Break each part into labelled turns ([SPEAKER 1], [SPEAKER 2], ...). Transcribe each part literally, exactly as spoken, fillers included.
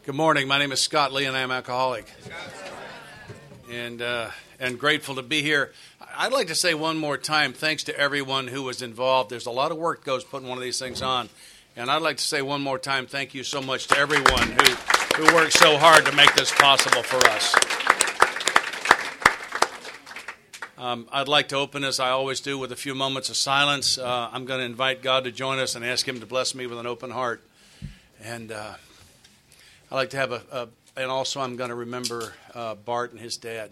[SPEAKER 1] Good morning. My name is Scott Lee, and I'm an alcoholic. And uh, and grateful to be here. I'd like to say one more time, thanks to everyone who was involved. There's a lot of work goes putting one of these things on. And I'd like to say one more time, thank you so much to everyone who, who worked so hard to make this possible for us. Um, I'd like to open, as I always do, with a few moments of silence. Uh, I'm going to invite God to join us and ask Him to bless me with an open heart. And uh, I'd like to have a, a, and also I'm going to remember uh, Bart and his dad.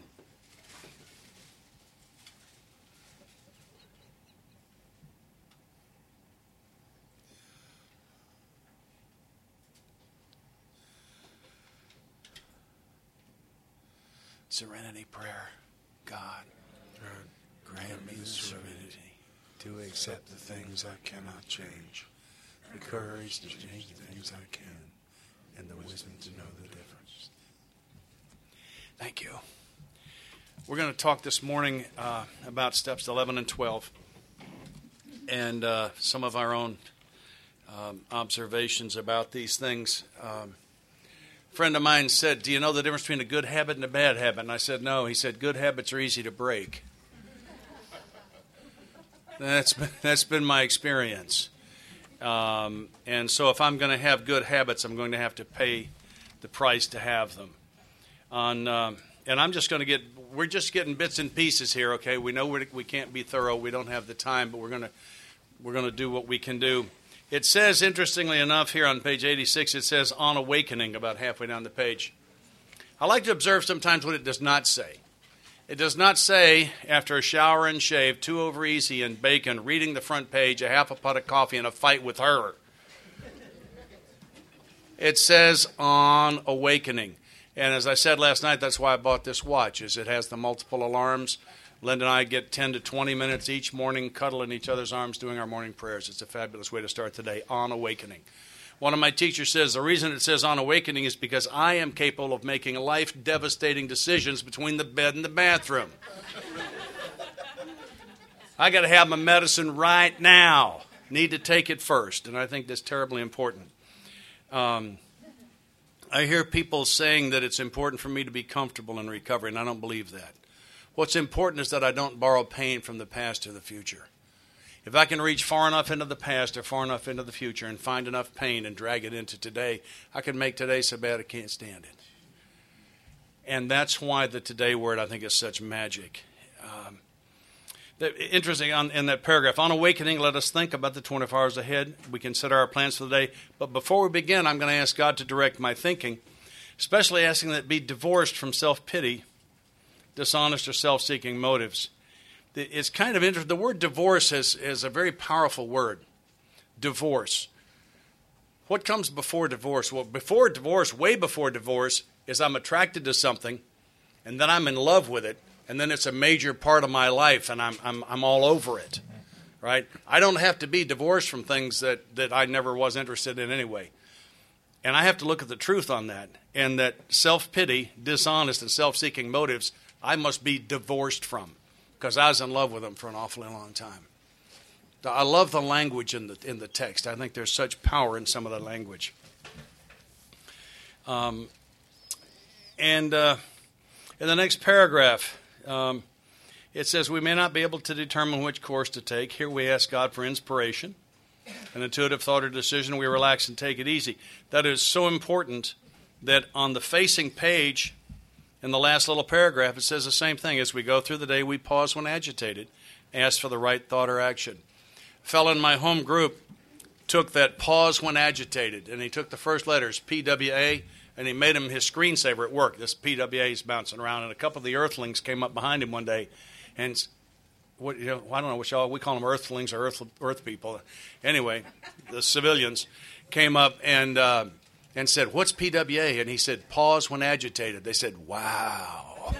[SPEAKER 1] Serenity prayer. God, grant me the serenity
[SPEAKER 2] to accept the things I cannot change, the courage to change the things I can, and the wisdom to know the difference.
[SPEAKER 1] Thank you. We're going to talk this morning uh, about steps eleven and twelve and uh, some of our own um, observations about these things. Um, a friend of mine said, do you know the difference between a good habit and a bad habit? And I said, no. He said, good habits are easy to break. That's been, that's been my experience. Um, and so if I'm going to have good habits, I'm going to have to pay the price to have them. On, um, and I'm just going to get, we're just getting bits and pieces here, okay? We know we're, we can't be thorough. We don't have the time, but we're going to we're going to do what we can do. It says, interestingly enough, here on page eighty-six, it says, on awakening, about halfway down the page. I like to observe sometimes what it does not say. It does not say, after a shower and shave, two over easy and bacon, reading the front page, a half a pot of coffee, and a fight with her. It says, on awakening. And as I said last night, that's why I bought this watch, is it has the multiple alarms. Linda and I get ten to twenty minutes each morning, cuddle in each other's arms, doing our morning prayers. It's a fabulous way to start the day, on awakening. One of my teachers says, the reason it says on awakening is because I am capable of making life-devastating decisions between the bed and the bathroom. I got to have my medicine right now. Need to take it first, and I think that's terribly important. Um, I hear people saying that it's important for me to be comfortable in recovery, and I don't believe that. What's important is that I don't borrow pain from the past to the future. If I can reach far enough into the past or far enough into the future and find enough pain and drag it into today, I can make today so bad I can't stand it. And that's why the today word, I think, is such magic. Um, the, interesting, on, in that paragraph, on awakening, let us think about the twenty-four hours ahead. We consider our plans for the day. But before we begin, I'm going to ask God to direct my thinking, especially asking that it be divorced from self-pity, dishonest or self-seeking motives. It's kind of interesting. The word divorce is, is a very powerful word. Divorce. What comes before divorce? Well, before divorce, way before divorce, is I'm attracted to something, and then I'm in love with it, and then it's a major part of my life, and I'm I'm I'm all over it. Right? I don't have to be divorced from things that, that I never was interested in anyway. And I have to look at the truth on that, and that self-pity, dishonest, and self-seeking motives, I must be divorced from, because I was in love with them for an awfully long time. I love the language in the in the text. I think there's such power in some of the language. Um, and uh, in the next paragraph, um, it says, we may not be able to determine which course to take. Here we ask God for inspiration, an intuitive thought or decision. We relax and take it easy. That is so important that on the facing page, in the last little paragraph, it says the same thing. As we go through the day, we pause when agitated, ask for the right thought or action. A fellow in my home group took that pause when agitated, and he took the first letters, P W A, and he made him his screensaver at work. This P W A is bouncing around, and a couple of the earthlings came up behind him one day, and what you know, I don't know what y'all, we call them earthlings or earth, earth people. Anyway, the civilians came up and... Uh, and said, what's P W A? And he said, pause when agitated. They said, wow.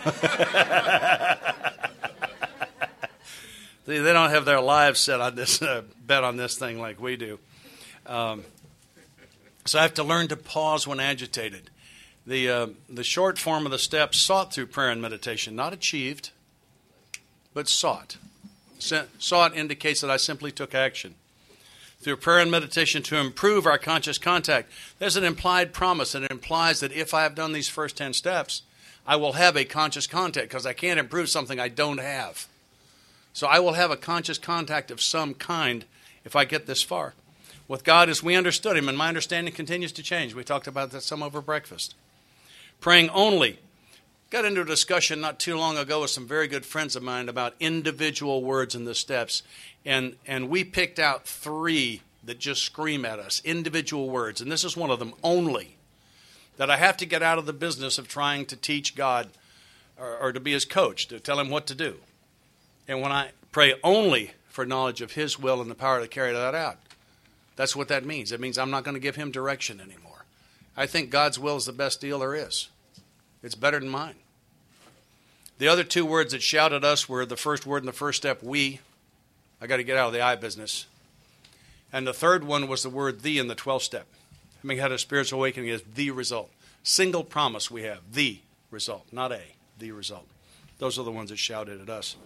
[SPEAKER 1] they, they don't have their lives set on this, uh, bet on this thing like we do. Um, so I have to learn to pause when agitated. The, uh, the short form of the steps sought through prayer and meditation, not achieved, but sought. Sought indicates that I simply took action. through prayer and meditation to improve our conscious contact. There's an implied promise, and it implies that if I have done these first ten steps, I will have a conscious contact, because I can't improve something I don't have. So I will have a conscious contact of some kind if I get this far. With God as we understood Him, and my understanding continues to change. We talked about that some over breakfast. Praying only. Got into a discussion not too long ago with some very good friends of mine about individual words in the steps. And, and we picked out three that just scream at us, individual words. And this is one of them, only. That I have to get out of the business of trying to teach God or, or to be His coach, to tell Him what to do. And when I pray only for knowledge of His will and the power to carry that out, that's what that means. It means I'm not going to give Him direction anymore. I think God's will is the best deal there is. It's better than mine. The other two words that shouted at us were the first word in the first step, we. I got to get out of the I business. And the third one was the word the in the twelfth step. Having had a spiritual awakening is the result. Single promise we have, the result, not a, the result. Those are the ones that shouted at us.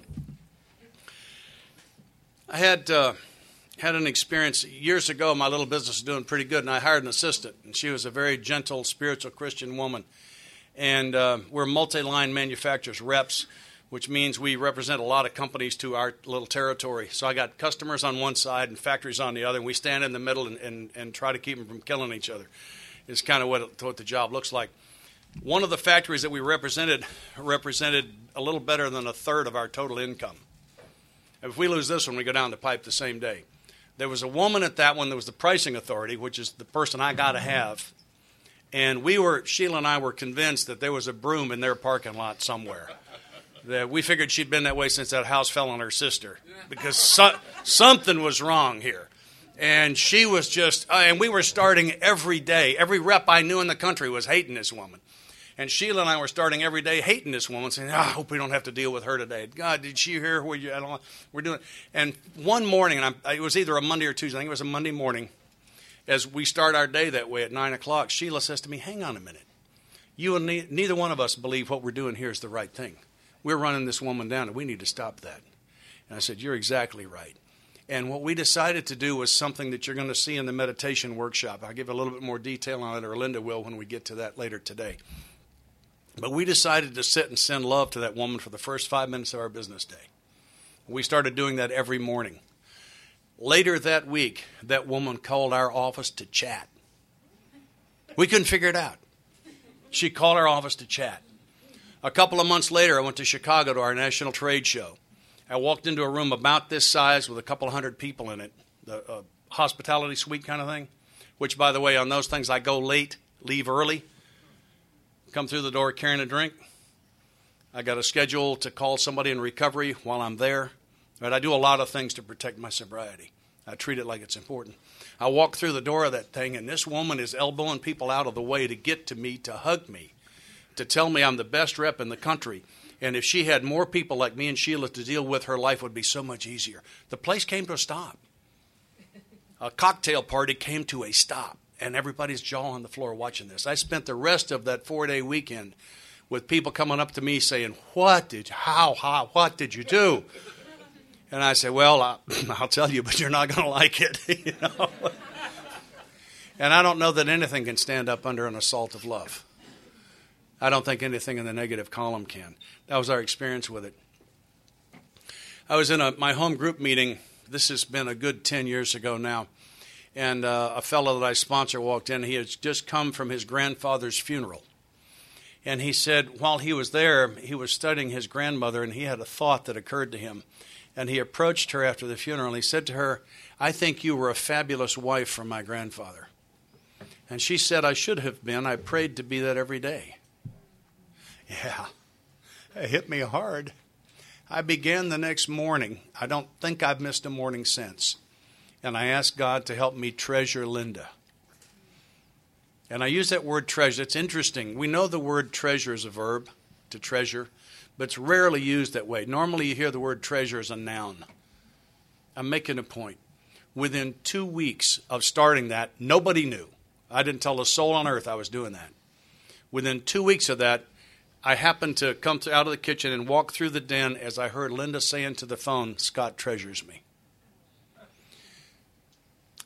[SPEAKER 1] I had uh, had an experience years ago. My little business was doing pretty good, and I hired an assistant. And she was a very gentle, spiritual Christian woman. And uh, we're multi-line manufacturers, reps, which means we represent a lot of companies to our little territory. So I got customers on one side and factories on the other, and we stand in the middle and, and, and try to keep them from killing each other. It's kind of what, it, what the job looks like. One of the factories that we represented represented a little better than a third of our total income. If we lose this one, we go down the pipe the same day. There was a woman at that one that was the pricing authority, which is the person I got to have. And we were, Sheila and I were convinced that there was a broom in their parking lot somewhere. That we figured she'd been that way since that house fell on her sister, because so, something was wrong here. And she was just, uh, and we were starting every day. Every rep I knew in the country was hating this woman. And Sheila and I were starting every day hating this woman, saying, oh, I hope we don't have to deal with her today. God, did she hear what you, I don't know, we're doing? And one morning, and I'm, it was either a Monday or Tuesday, I think it was a Monday morning, as we start our day that way at nine o'clock, Sheila says to me, hang on a minute. You and ne- neither one of us believe what we're doing here is the right thing. We're running this woman down, and we need to stop that. And I said, you're exactly right. And what we decided to do was something that you're going to see in the meditation workshop. I'll give a little bit more detail on it, or Linda will when we get to that later today. But we decided to sit and send love to that woman for the first five minutes of our business day. We started doing that every morning. Later that week, that woman called our office to chat. We couldn't figure it out. She called our office to chat. A couple of months later, I went to Chicago to our national trade show. I walked into a room about this size with a couple of hundred people in it, the uh, hospitality suite kind of thing, which, by the way, on those things, I go late, leave early, come through the door carrying a drink. I got a schedule to call somebody in recovery while I'm there. But I do a lot of things to protect my sobriety. I treat it like it's important. I walk through the door of that thing, and this woman is elbowing people out of the way to get to me, to hug me, to tell me I'm the best rep in the country. And if she had more people like me and Sheila to deal with, her life would be so much easier. The place came to a stop. A cocktail party came to a stop, and everybody's jaw on the floor watching this. I spent the rest of that four-day weekend with people coming up to me saying, what did, how, how, what did you do? And I said, well, I, I'll tell you, but you're not going to like it. You know? And I don't know that anything can stand up under an assault of love. I don't think anything in the negative column can. That was our experience with it. I was in a, my home group meeting. This has been a good ten years ago now. And uh, a fellow that I sponsor walked in. He had just come from his grandfather's funeral. And he said while he was there, he was studying his grandmother, and he had a thought that occurred to him. And he approached her after the funeral, and he said to her, I think you were a fabulous wife for my grandfather. And she said, I should have been. I prayed to be that every day. Yeah, it hit me hard. I began the next morning. I don't think I've missed a morning since. And I asked God to help me treasure Linda. And I use that word treasure. It's interesting. We know the word treasure is a verb, to treasure, but it's rarely used that way. Normally you hear the word treasure as a noun. I'm making a point. Within two weeks of starting that, nobody knew. I didn't tell a soul on earth I was doing that. Within two weeks of that, I happened to come to, out of the kitchen and walk through the den as I heard Linda saying to the phone, Scott treasures me.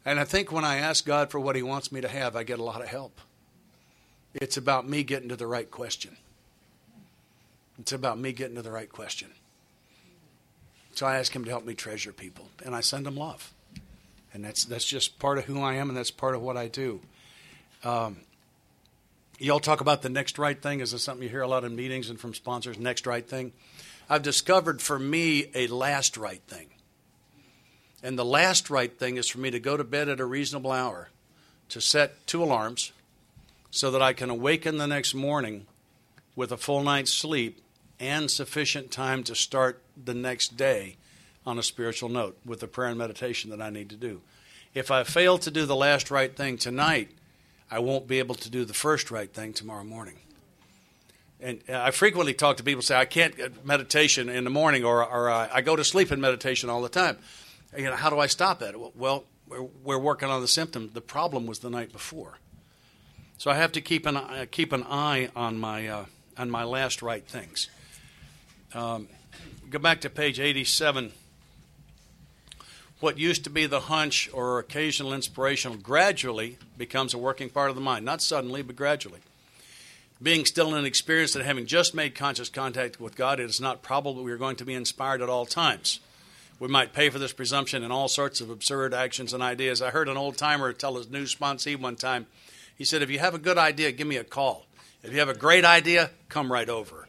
[SPEAKER 1] And I think when I ask God for what he wants me to have, I get a lot of help. It's about me getting to the right question. It's about me getting to the right question. So I ask him to help me treasure people, and I send them love. And that's that's just part of who I am, and that's part of what I do. Um, y'all talk about the next right thing. Is this something you hear a lot in meetings and from sponsors, next right thing? I've discovered for me a last right thing. And the last right thing is for me to go to bed at a reasonable hour, to set two alarms so that I can awaken the next morning with a full night's sleep and sufficient time to start the next day on a spiritual note with the prayer and meditation that I need to do. If I fail to do the last right thing tonight, I won't be able to do the first right thing tomorrow morning. And I frequently talk to people who say, I can't get meditation in the morning, or, or uh, I go to sleep in meditation all the time. You know, how do I stop that? Well, we're, we're working on the symptom. The problem was the night before. So I have to keep an uh, keep an eye on my uh, on my last right things. Um, go back to page eighty-seven. What used to be the hunch or occasional inspiration gradually becomes a working part of the mind. Not suddenly, but gradually. Being still inexperienced and having just made conscious contact with God, it is not probable we are going to be inspired at all times. We might pay for this presumption in all sorts of absurd actions and ideas. I heard an old-timer tell his new sponsee one time, he said, if you have a good idea, give me a call. If you have a great idea, come right over.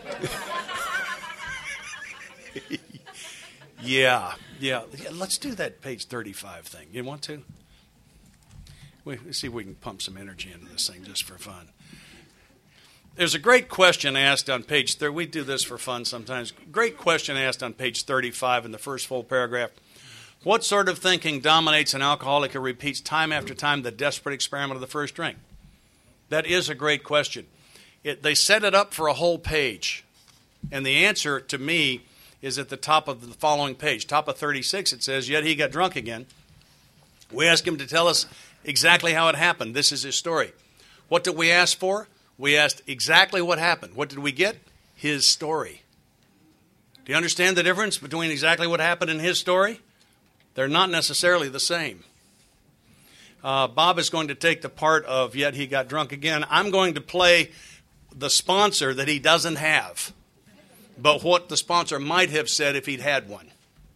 [SPEAKER 1] yeah, yeah, yeah. Let's do that page thirty-five thing. You want to? We, let's see if we can pump some energy into this thing just for fun. There's a great question asked on page thirty. We do this for fun sometimes. Great question asked on page thirty-five in the first full paragraph. What sort of thinking dominates an alcoholic who repeats time after time the desperate experiment of the first drink? That is a great question. It, they set it up for a whole page. And the answer to me is at the top of the following page. Top of thirty-six, it says, yet he got drunk again. We asked him to tell us exactly how it happened. This is his story. What did we ask for? We asked exactly what happened. What did we get? His story. Do you understand the difference between exactly what happened and his story? They're not necessarily the same. Uh, Bob is going to take the part of yet he got drunk again. I'm going to play the sponsor that he doesn't have, but what the sponsor might have said if he'd had one.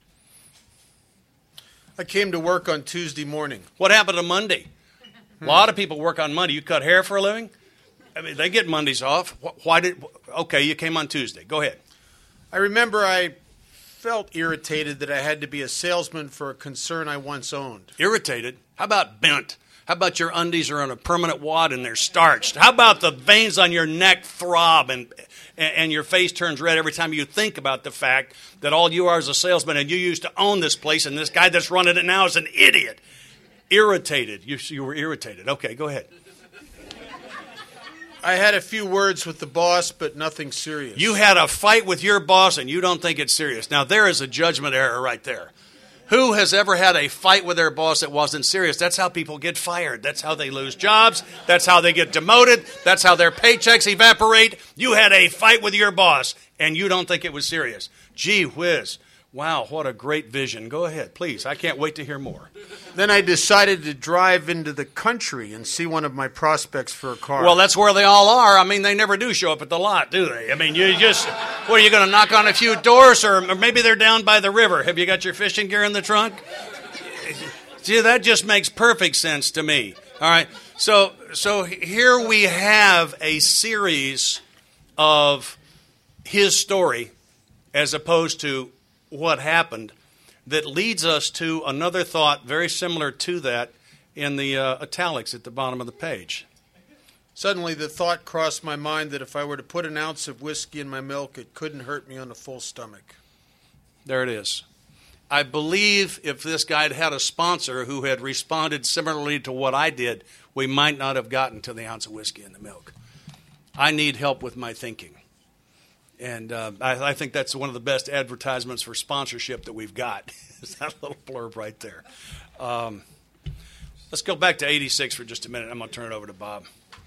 [SPEAKER 3] I came to work on Tuesday morning.
[SPEAKER 1] What happened on Monday? Hmm. A lot of people work on Monday. You cut hair for a living? I mean, they get Mondays off. Why did? Okay, you came on Tuesday. Go ahead.
[SPEAKER 3] I remember I felt irritated that I had to be a salesman for a concern I once owned.
[SPEAKER 1] Irritated? How about bent? How about your undies are on a permanent wad and they're starched? How about the veins on your neck throb and and your face turns red every time you think about the fact that all you are is a salesman and you used to own this place and this guy that's running it now is an idiot? Irritated. You, you were irritated. Okay, go ahead.
[SPEAKER 3] I had a few words with the boss, but nothing serious.
[SPEAKER 1] You had a fight with your boss and you don't think it's serious. Now, there is a judgment error right there. Who has ever had a fight with their boss that wasn't serious? That's how people get fired. That's how they lose jobs. That's how they get demoted. That's how their paychecks evaporate. You had a fight with your boss and you don't think it was serious. Gee whiz. Wow, what a great vision. Go ahead, please. I can't wait to hear more.
[SPEAKER 3] Then I decided to drive into the country and see one of my prospects for a car.
[SPEAKER 1] Well, that's where they all are. I mean, they never do show up at the lot, do they? I mean, you just, what, are you going to knock on a few doors? Or maybe they're down by the river. Have you got your fishing gear in the trunk? See, that just makes perfect sense to me. All right. So, so here we have a series of his story as opposed to what happened that leads us to another thought very similar to that in the uh, italics at the bottom of the page.
[SPEAKER 3] Suddenly the thought crossed my mind that if I were to put an ounce of whiskey in my milk, it couldn't hurt me on a full stomach.
[SPEAKER 1] There it is. I believe if this guy had had a sponsor who had responded similarly to what I did, we might not have gotten to the ounce of whiskey in the milk. I need help with my thinking. And uh, I, I think that's one of the best advertisements for sponsorship that we've got. Is that little blurb right there. Um, let's go back to eighty-six for just a minute. I'm going to turn it over to Bob.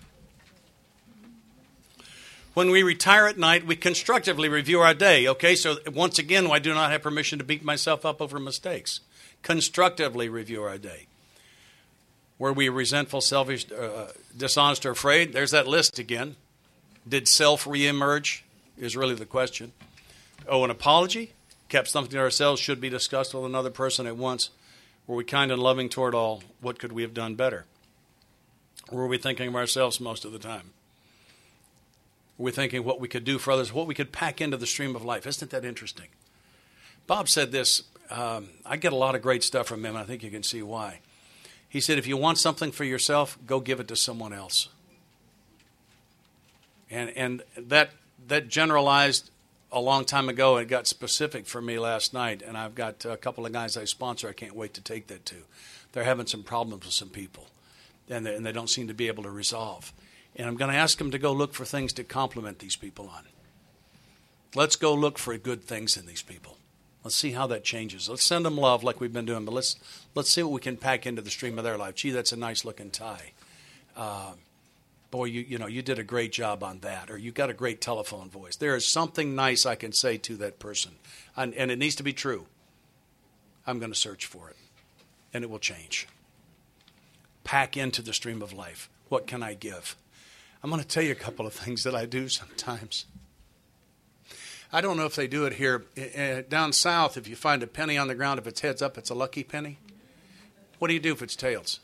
[SPEAKER 1] When we retire at night, we constructively review our day. Okay, so once again, I do not have permission to beat myself up over mistakes. Constructively review our day. Were we resentful, selfish, uh, dishonest, or afraid? There's that list again. Did self reemerge is really the question. Oh, an apology? Kept something to ourselves, should be discussed with another person at once. Were we kind and loving toward all? What could we have done better? Were we thinking of ourselves most of the time? Were we thinking what we could do for others, what we could pack into the stream of life? Isn't that interesting? Bob said this. Um, I get a lot of great stuff from him, and I think you can see why. He said, if you want something for yourself, go give it to someone else. And and that that generalized a long time ago. It got specific for me last night, and I've got a couple of guys I sponsor I can't wait to take that to. They're having some problems with some people, and they, and they don't seem to be able to resolve. And I'm going to ask them to go look for things to compliment these people on. Let's go look for good things in these people. Let's see how that changes. Let's send them love like we've been doing, but let's let's see what we can pack into the stream of their life. Gee, that's a nice looking tie. Uh, boy, you you know you did a great job on that, or you got a great telephone voice. There is something nice I can say to that person, and, and it needs to be true. I'm going to search for it, and it will change. Pack into the stream of life. What can I give? I'm going to tell you a couple of things that I do sometimes. I don't know if they do it here. Uh, down south, if you find a penny on the ground, if it's heads up, it's a lucky penny. What do you do if it's tails?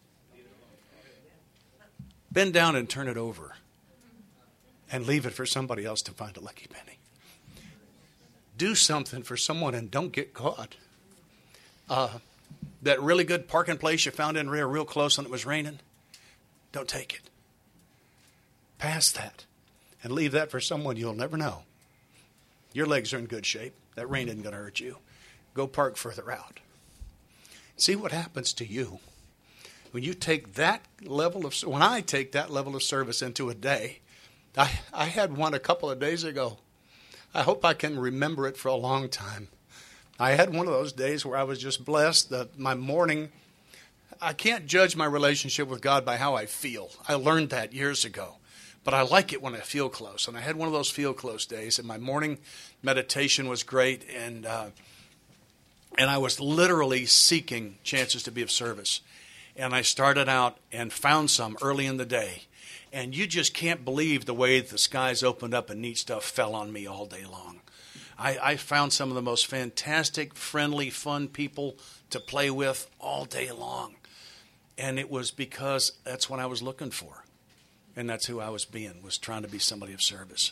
[SPEAKER 1] Bend down and turn it over and leave it for somebody else to find a lucky penny. Do something for someone and don't get caught. Uh, that really good parking place you found in real, real close when it was raining, don't take it. Pass that and leave that for someone you'll never know. Your legs are in good shape. That rain isn't going to hurt you. Go park further out. See what happens to you when you take that level of, when I take that level of service into a day. I, I had one a couple of days ago. I hope I can remember it for a long time. I had one of those days where I was just blessed that my morning, I can't judge my relationship with God by how I feel. I learned that years ago. But I like it when I feel close. And I had one of those feel close days. And my morning meditation was great. And uh, and I was literally seeking chances to be of service. And I started out and found some early in the day. And you just can't believe the way the skies opened up and neat stuff fell on me all day long. I, I found some of the most fantastic, friendly, fun people to play with all day long. And it was because that's what I was looking for. And that's who I was being, was trying to be somebody of service.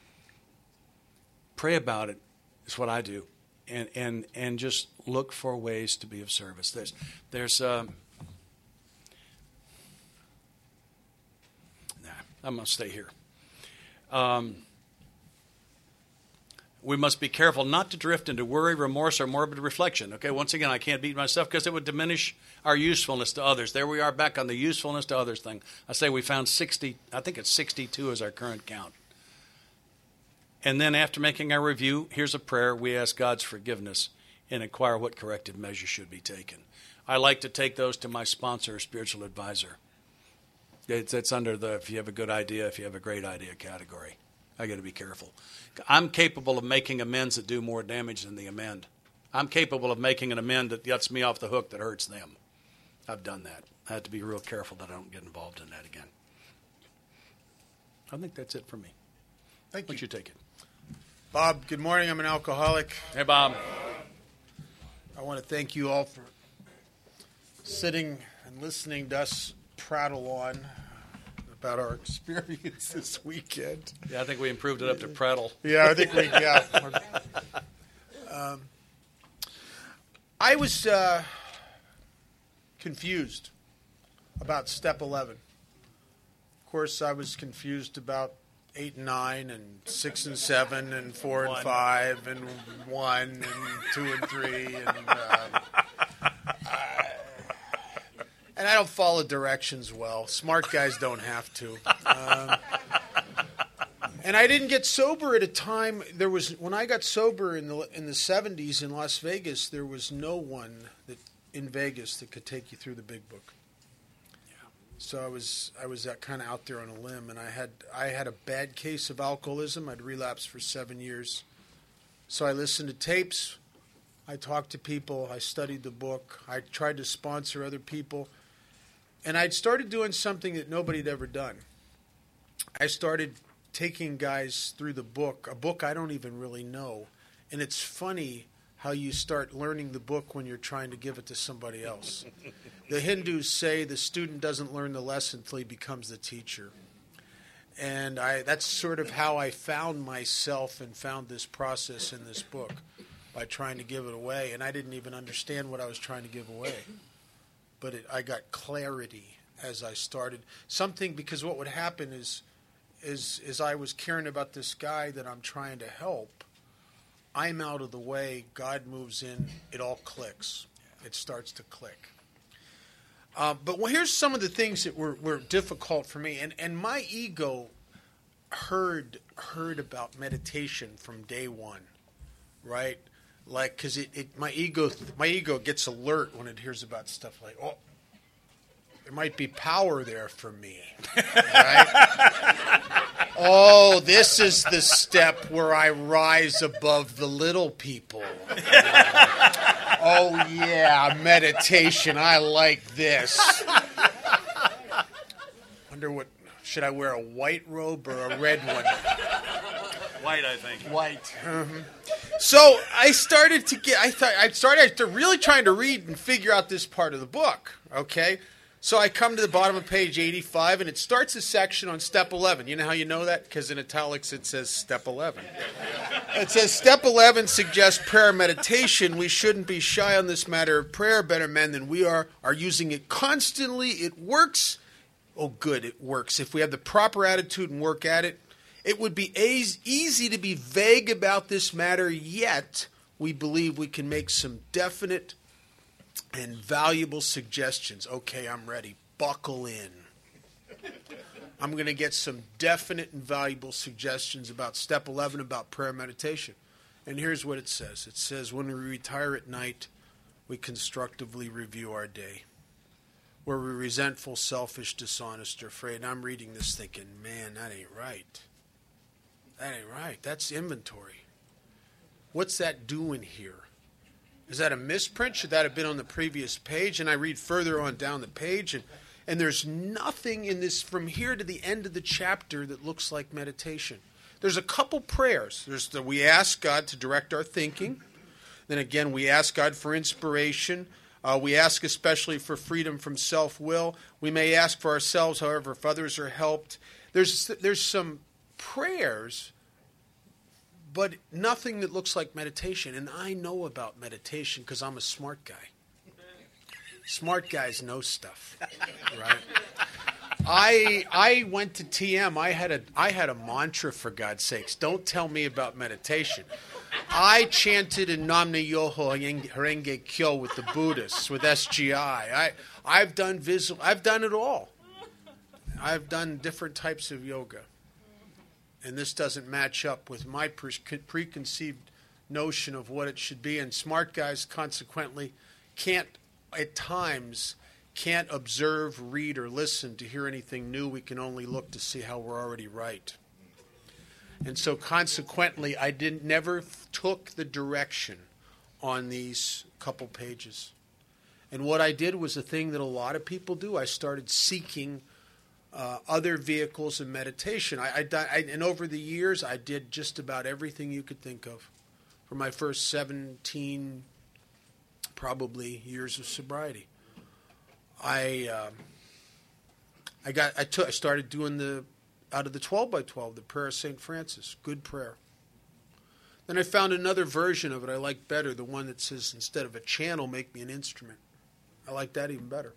[SPEAKER 1] Pray about it is what I do. And and and just look for ways to be of service. There's, there's um, nah, I'm going to stay here. Um, we must be careful not to drift into worry, remorse, or morbid reflection. Okay, once again, I can't beat myself because it would diminish our usefulness to others. There we are back on the usefulness to others thing. I say we found sixty, I think it's sixty-two is our current count. And then after making our review, here's a prayer. We ask God's forgiveness and inquire what corrective measures should be taken. I like to take those to my sponsor or spiritual advisor. It's, it's under the if you have a good idea, if you have a great idea category. I got to be careful. I'm capable of making amends that do more damage than the amend. I'm capable of making an amend that gets me off the hook that hurts them. I've done that. I have to be real careful that I don't get involved in that again. I think that's it for me.
[SPEAKER 3] Thank you.
[SPEAKER 1] Why don't you take it?
[SPEAKER 3] Bob, good morning. I'm an alcoholic.
[SPEAKER 1] Hey, Bob.
[SPEAKER 3] I want to thank you all for sitting and listening to us prattle on about our experience this weekend.
[SPEAKER 1] Yeah, I think we improved it up to prattle.
[SPEAKER 3] Yeah, I think we, yeah. um, I was uh, confused about step eleven. Of course, I was confused about eight and nine and six and seven and four
[SPEAKER 1] One.
[SPEAKER 3] and five and one and two and three and uh, and I don't follow directions well. Smart guys don't have to. Um, and I didn't get sober at a time. There was when I got sober in the in the seventies in Las Vegas. There was no one that in Vegas that could take you through the big book. So I was I was that kind of out there on a limb, and I had I had a bad case of alcoholism. I'd relapsed for seven years. So I listened to tapes. I talked to people. I studied the book. I tried to sponsor other people. And I'd started doing something that nobody had ever done. I started taking guys through the book, a book I don't even really know. And it's funny how you start learning the book when you're trying to give it to somebody else. The Hindus say the student doesn't learn the lesson until he becomes the teacher. And I, that's sort of how I found myself and found this process in this book, by trying to give it away. And I didn't even understand what I was trying to give away. But it, I got clarity as I started. Something, because what would happen is, is, is I was caring about this guy that I'm trying to help. I'm out of the way. God moves in. It all clicks. It starts to click. Uh, but well, here's some of the things that were, were difficult for me. And, and my ego heard heard about meditation from day one, right? Like, because it, it my ego my ego gets alert when it hears about stuff like, oh, there might be power there for me, right? Oh, this is the step where I rise above the little people. Oh, yeah, meditation. I like this. Wonder what, should I wear a white robe or a red one?
[SPEAKER 1] White, I think.
[SPEAKER 3] White. Mm-hmm. So I started to get, I thought, I started to really trying to read and figure out this part of the book, okay? So I come to the bottom of page eighty-five, and it starts a section on step eleven. You know how you know that? Because in italics it says step eleven. It says step eleven suggests prayer meditation. We shouldn't be shy on this matter of prayer. Better men than we are are using it constantly. It works. Oh, good, it works. If we have the proper attitude and work at it, it would be az- easy to be vague about this matter, yet we believe we can make some definite and valuable suggestions. Okay, I'm ready. Buckle in. I'm going to get some definite and valuable suggestions about step eleven, about prayer meditation. And here's what it says. It says, when we retire at night, we constructively review our day. Were we resentful, selfish, dishonest, or afraid? And I'm reading this thinking, man, that ain't right. That ain't right. That's inventory. What's that doing here? Is that a misprint? Should that have been on the previous page? And I read further on down the page, and, and there's nothing in this from here to the end of the chapter that looks like meditation. There's a couple prayers. There's the, we ask God to direct our thinking. Then again, we ask God for inspiration. Uh, we ask especially for freedom from self-will. We may ask for ourselves, however, if others are helped. There's there's some prayers, but nothing that looks like meditation. And I know about meditation because I'm a smart guy. Smart guys know stuff, right? I I went to T M. I had a I had a mantra, for God's sakes. Don't tell me about meditation. I chanted in Namna Yoho Horenge Kyo with the Buddhists, with S G I. I I've done visual. I've done it all. I've done different types of yoga. And this doesn't match up with my pre- preconceived notion of what it should be. And smart guys, consequently, can't, at times, can't observe, read, or listen to hear anything new. We can only look to see how we're already right. And so, consequently, I didn't never took the direction on these couple pages. And what I did was a thing that a lot of people do. I started seeking Uh, other vehicles of meditation. I, I, I, and over the years, I did just about everything you could think of. For my first seventeen, probably, years of sobriety, I uh, I got I took I started doing the out of the twelve by twelve, the prayer of Saint Francis, good prayer. Then I found another version of it I like better, the one that says, instead of a channel, make me an instrument. I like that even better.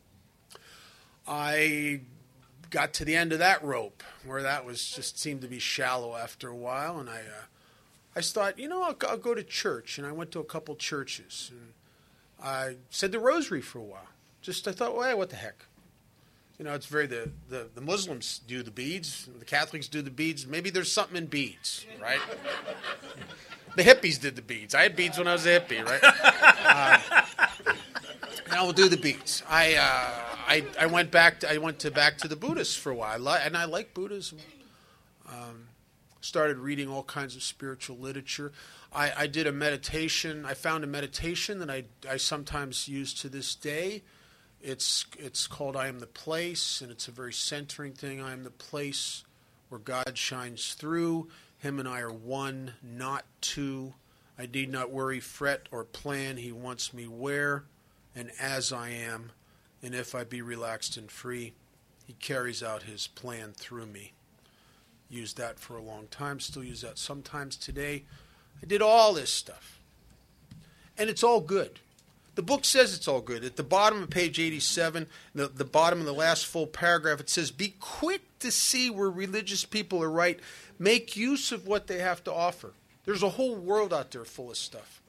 [SPEAKER 3] I got to the end of that rope, where that was just seemed to be shallow after a while, and I uh, I thought, you know, I'll, I'll go to church, and I went to a couple churches, and I said the rosary for a while. Just I thought, well, hey, what the heck, you know, it's very the, the the Muslims do the beads, the Catholics do the beads. Maybe there's something in beads, right? The hippies did the beads. I had beads when I was a hippie, right? Uh, and I will do the beads. I. Uh, I, I went back. To, I went to back to the Buddhists for a while, and I like Buddhism. Um, started reading all kinds of spiritual literature. I, I did a meditation. I found a meditation that I I sometimes use to this day It's it's called I Am the Place, and it's a very centering thing. I am the place where God shines through. Him and I are one, not two. I need not worry, fret, or plan. He wants me where and as I am. And if I be relaxed and free, he carries out his plan through me. Used that for a long time. Still use that sometimes today. I did all this stuff. And it's all good. The book says it's all good. At the bottom of page eighty-seven, the, the bottom of the last full paragraph, it says, be quick to see where religious people are right. Make use of what they have to offer. There's a whole world out there full of stuff.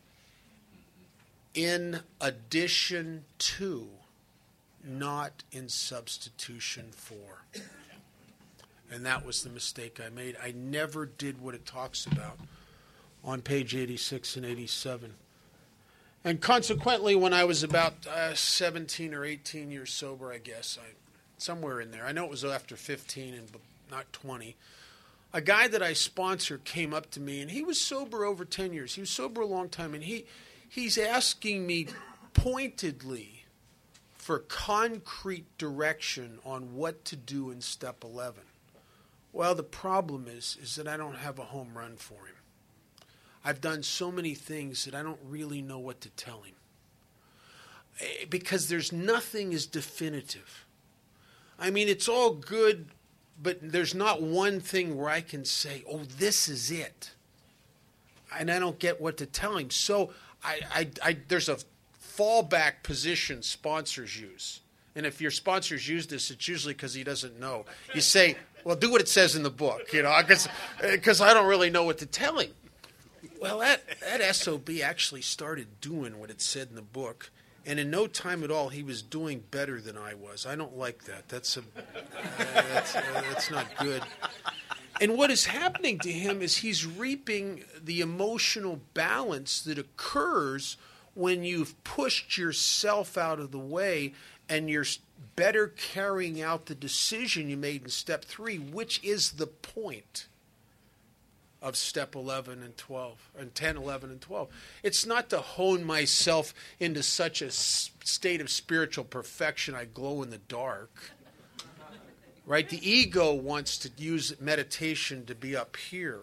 [SPEAKER 3] In addition to, not in substitution for. And that was the mistake I made. I never did what it talks about on page eighty-six and eighty-seven. And consequently, when I was about uh, seventeen or eighteen years sober, I guess, I, somewhere in there, I know it was after fifteen and not twenty, a guy that I sponsored came up to me, and he was sober over ten years. He was sober a long time, and he he's asking me pointedly for concrete direction on what to do in step eleven. Well, the problem is, is that I don't have a home run for him. I've done so many things that I don't really know what to tell him. Because there's nothing as definitive. I mean, it's all good, but there's not one thing where I can say, oh, this is it. And I don't get what to tell him. So I, I, I, there's a fallback position sponsors use. And if your sponsors use this, it's usually because he doesn't know. You say, well, do what it says in the book, you know, because I don't really know what to tell him. Well, that, that S O B actually started doing what it said in the book, and in no time at all, he was doing better than I was. I don't like that. That's a, uh, that's, uh, that's not good. And what is happening to him is he's reaping the emotional balance that occurs when you've pushed yourself out of the way and you're better carrying out the decision you made in step three, which is the point of step eleven and twelve, and ten, eleven, and twelve. It's not to hone myself into such a state of spiritual perfection I glow in the dark. Right? The ego wants to use meditation to be up here.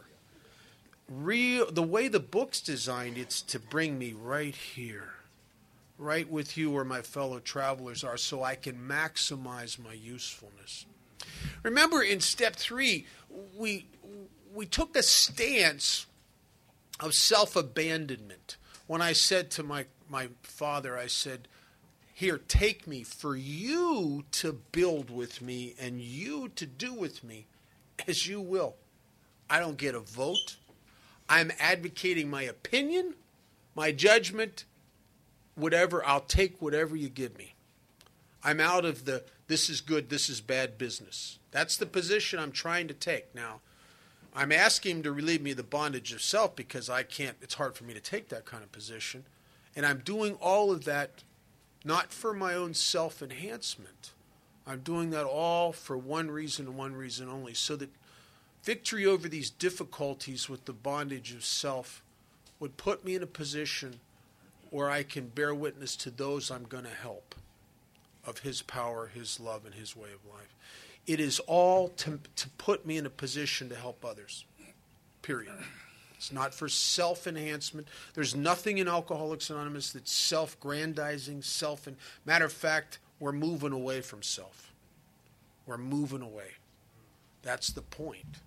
[SPEAKER 3] Real, the way the book's designed, it's to bring me right here. Right with you where my fellow travelers are, so I can maximize my usefulness. Remember, in step three, we we took a stance of self-abandonment. When I said to my, my father, I said, here, take me for you to build with me and you to do with me as you will. I don't get a vote. I'm advocating my opinion, my judgment, whatever. I'll take whatever you give me. I'm out of the this is good, this is bad business. That's the position I'm trying to take. Now, I'm asking him to relieve me of the bondage of self because I can't, it's hard for me to take that kind of position. And I'm doing all of that not for my own self-enhancement. I'm doing that all for one reason and one reason only, so that victory over these difficulties with the bondage of self would put me in a position where I can bear witness to those I'm going to help of his power, his love, and his way of life. It is all to, to put me in a position to help others, period. It's not for self-enhancement. There's nothing in Alcoholics Anonymous that's self-grandizing, self- matter of fact, we're moving away from self. We're moving away. That's the point.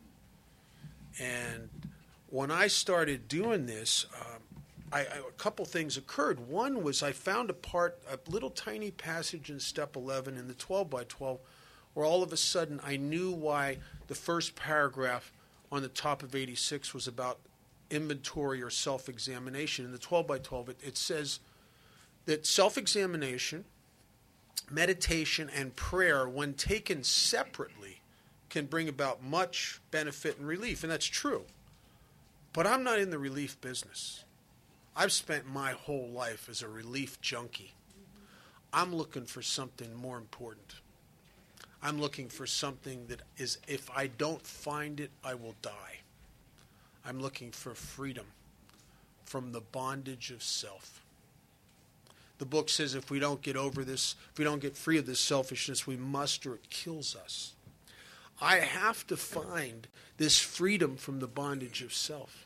[SPEAKER 3] And when I started doing this, um, I, I, a couple things occurred. One was I found a part, a little tiny passage in step eleven in the twelve by twelve, where all of a sudden I knew why the first paragraph on the top of eighty-six was about inventory or self-examination. In the twelve by twelve, it, it says that self-examination, meditation, and prayer, when taken separately, can bring about much benefit and relief. And that's true. But I'm not in the relief business. I've spent my whole life as a relief junkie. I'm looking for something more important. I'm looking for something that is, if I don't find it, I will die. I'm looking for freedom from the bondage of self. The book says if we don't get over this, if we don't get free of this selfishness, we must or it kills us. I have to find this freedom from the bondage of self.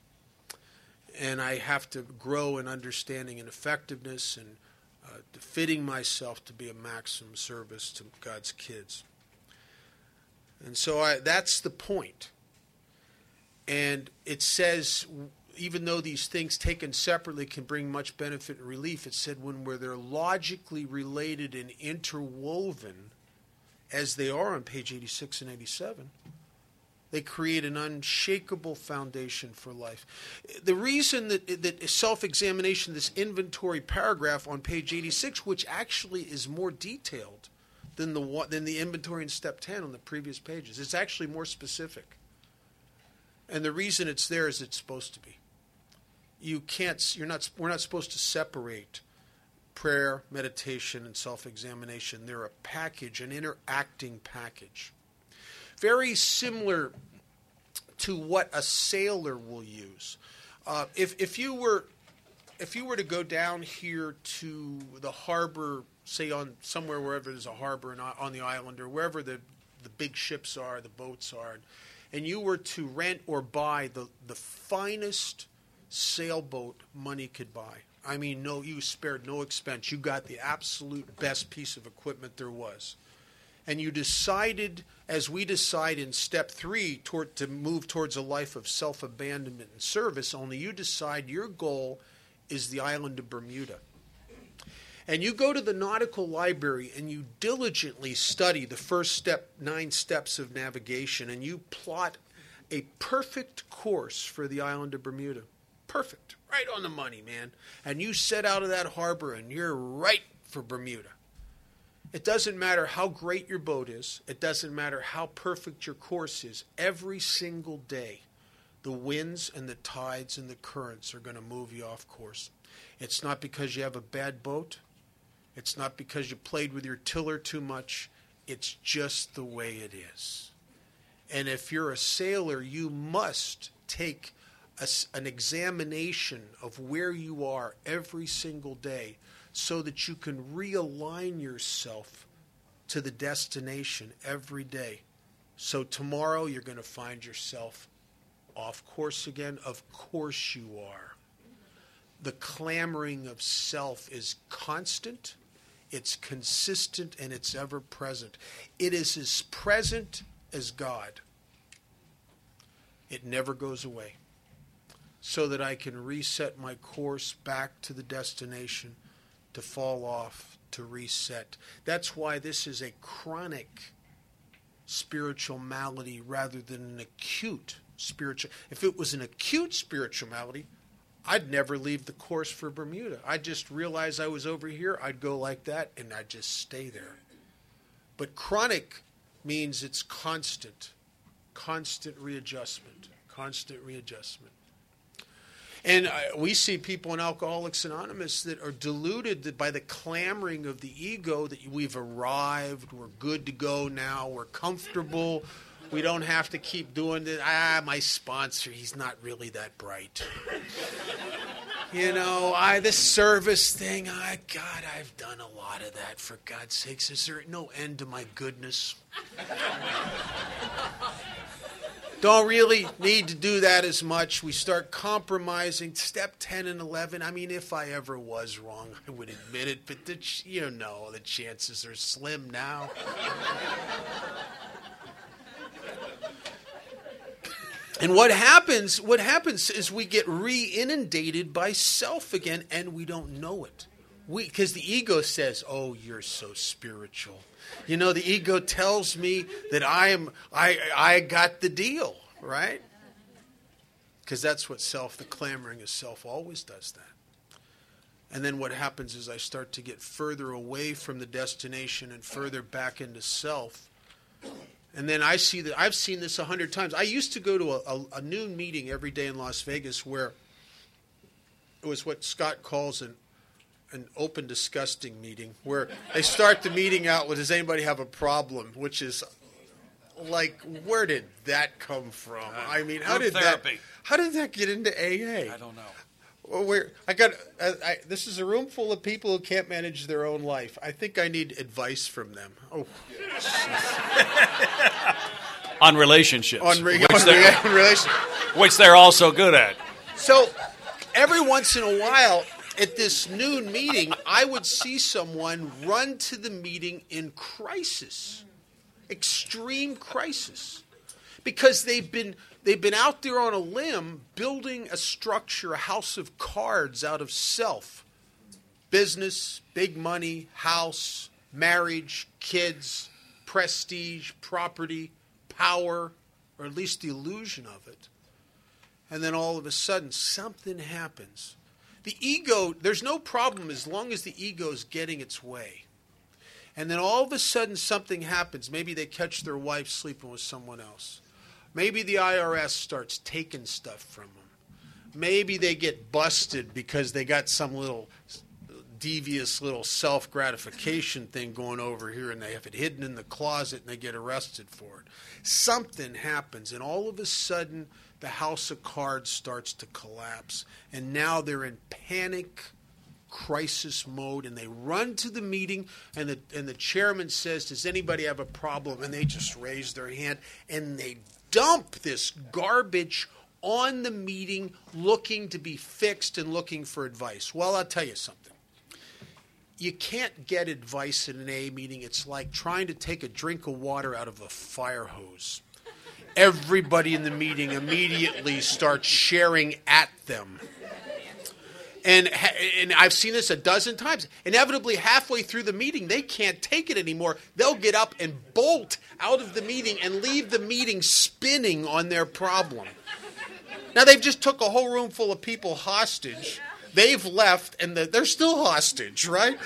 [SPEAKER 3] And I have to grow in understanding and effectiveness and uh, fitting myself to be a maximum service to God's kids. And so I, that's the point. And it says, even though these things taken separately can bring much benefit and relief, it said when where they're logically related and interwoven, as they are on page eighty-six and eighty-seven, they create an unshakable foundation for life. The reason that, that self-examination, this inventory paragraph on page eighty-six, which actually is more detailed than the than the inventory in step ten on the previous pages, it's actually more specific. And the reason it's there is it's supposed to be. You can't. You're not. We're not supposed to separate prayer, meditation, and self-examination. They're a package, an interacting package. Very similar to what a sailor will use. Uh, if if you were if you were to go down here to the harbor, say on somewhere wherever there's a harbor and on the island or wherever the the big ships are, the boats are, and you were to rent or buy the the finest sailboat money could buy. I mean, no, you spared no expense. You got the absolute best piece of equipment there was. And you decided, as we decide in step three, toward, to move towards a life of self-abandonment and service, only you decide your goal is the island of Bermuda. And you go to the nautical library and you diligently study the first step, nine steps of navigation, and you plot a perfect course for the island of Bermuda. Perfect. Right on the money, man. And you set out of that harbor and you're right for Bermuda. It doesn't matter how great your boat is. It doesn't matter how perfect your course is. Every single day, the winds and the tides and the currents are going to move you off course. It's not because you have a bad boat. It's not because you played with your tiller too much. It's just the way it is. And if you're a sailor, you must take a, an examination of where you are every single day so that you can realign yourself to the destination every day. So tomorrow you're going to find yourself off course again. Of course you are. The clamoring of self is constant, it's consistent, and it's ever present. It is as present as God. It never goes away. So that I can reset my course back to the destination, to fall off, to reset. That's why this is a chronic spiritual malady rather than an acute spiritual. If it was an acute spiritual malady, I'd never leave the course for Bermuda. I'd just realize I was over here, I'd go like that, and I'd just stay there. But chronic means it's constant, constant readjustment, constant readjustment. And uh, we see people in Alcoholics Anonymous that are deluded by the clamoring of the ego that we've arrived, we're good to go now, we're comfortable, we don't have to keep doing it. Ah, my sponsor, he's not really that bright. You know, I this service thing, I God, I've done a lot of that, for God's sakes. Is there no end to my goodness? Don't really need to do that as much. We start compromising. Step ten and eleven. I mean, if I ever was wrong, I would admit it. But the, you know, the chances are slim now. And what happens? What happens is we get re-inundated by self again, and we don't know it. We because the ego says, "Oh, you're so spiritual." You know, the ego tells me that I am, I, I got the deal, right? Because that's what self, the clamoring of self always does that. And then what happens is I start to get further away from the destination and further back into self. And then I see that, I've seen this a hundred times. I used to go to a, a, a noon meeting every day in Las Vegas where it was what Scott calls an an open disgusting meeting, where they start the meeting out with, does anybody have a problem? Which is like, where did that come from? I mean, how did that, how did that get into A A?
[SPEAKER 1] I don't know.
[SPEAKER 3] Well, we're, I got. I, I, this is a room full of people who can't manage their own life. I think I need advice from them. Oh,
[SPEAKER 1] On relationships.
[SPEAKER 3] on, re-
[SPEAKER 1] which,
[SPEAKER 3] on,
[SPEAKER 1] they're,
[SPEAKER 3] re- relation.
[SPEAKER 1] which they're also good at.
[SPEAKER 3] So, every once in a while, at this noon meeting, I would see someone run to the meeting in crisis, extreme crisis, because they've been they've been out there on a limb building a structure, a house of cards out of self, business, big money, house, marriage, kids, prestige, property, power, or at least the illusion of it. And then all of a sudden, something happens. The ego, there's no problem as long as the ego is getting its way. And then all of a sudden, something happens. Maybe they catch their wife sleeping with someone else. Maybe the I R S starts taking stuff from them. Maybe they get busted because they got some little devious little self-gratification thing going over here, and they have it hidden in the closet, and they get arrested for it. Something happens, and all of a sudden, the house of cards starts to collapse, and now they're in panic, crisis mode, and they run to the meeting, and the and the chairman says, "Does anybody have a problem?" And they just raise their hand, and they dump this garbage on the meeting, looking to be fixed and looking for advice. Well, I'll tell you something. You can't get advice in an A A meeting. It's like trying to take a drink of water out of a fire hose. Everybody in the meeting immediately starts sharing at them. And, and I've seen this a dozen times. Inevitably, halfway through the meeting, they can't take it anymore. They'll get up and bolt out of the meeting and leave the meeting spinning on their problem. Now, they've just took a whole room full of people hostage. They've left, and the, they're still hostage, right?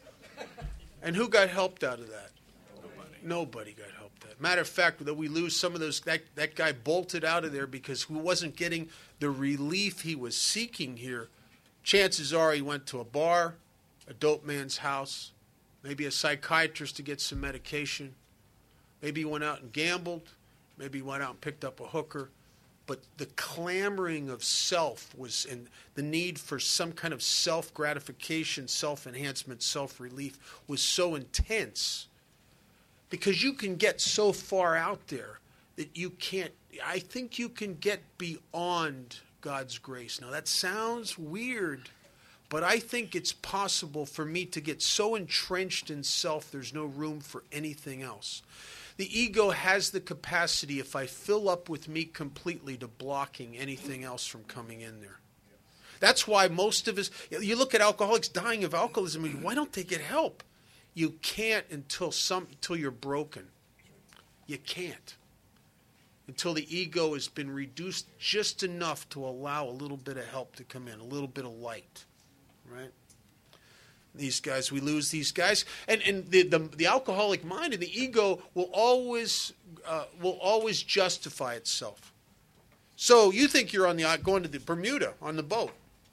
[SPEAKER 3] And who got helped out of that? Nobody. Nobody got helped out. Matter of fact, that we lose some of those. That, that guy bolted out of there because he wasn't getting the relief he was seeking here. Chances are he went to a bar, a dope man's house, maybe a psychiatrist to get some medication. Maybe he went out and gambled. Maybe he went out and picked up a hooker. But the clamoring of self was, and the need for some kind of self-gratification, self-enhancement, self-relief was so intense because you can get so far out there that you can't, I think you can get beyond God's grace. Now that sounds weird, but I think it's possible for me to get so entrenched in self there's no room for anything else. The ego has the capacity, if I fill up with me completely, to blocking anything else from coming in there. That's why most of us, you look at alcoholics dying of alcoholism, and why don't they get help? You can't until some until you're broken. You can't. Until the ego has been reduced just enough to allow a little bit of help to come in, a little bit of light, right? These guys, we lose these guys, and and the the, the alcoholic mind and the ego will always uh, will always justify itself. So you think you're on the going to the Bermuda on the boat,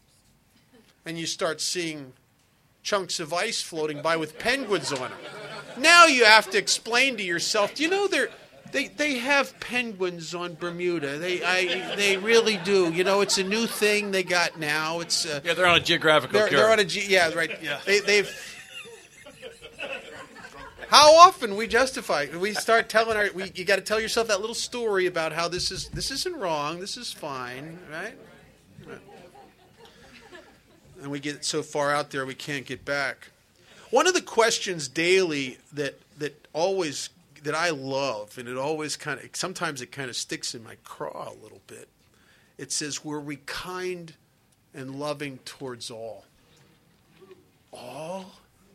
[SPEAKER 3] and you start seeing chunks of ice floating by with penguins on them. Now you have to explain to yourself, do you know they're They they have penguins on Bermuda. They I they really do. You know, it's a new thing they got now. It's uh,
[SPEAKER 1] yeah, they're on a geographical.
[SPEAKER 3] They're, they're on a ge- yeah right. Yeah. They they've. How often we justify? We start telling our. We, you got to tell yourself that little story about how this is. This isn't wrong. This is fine, right? right? And we get so far out there we can't get back. One of the questions daily that that always. that I love, and it always kind of, sometimes it kind of sticks in my craw a little bit. It says, were we kind and loving towards all? All?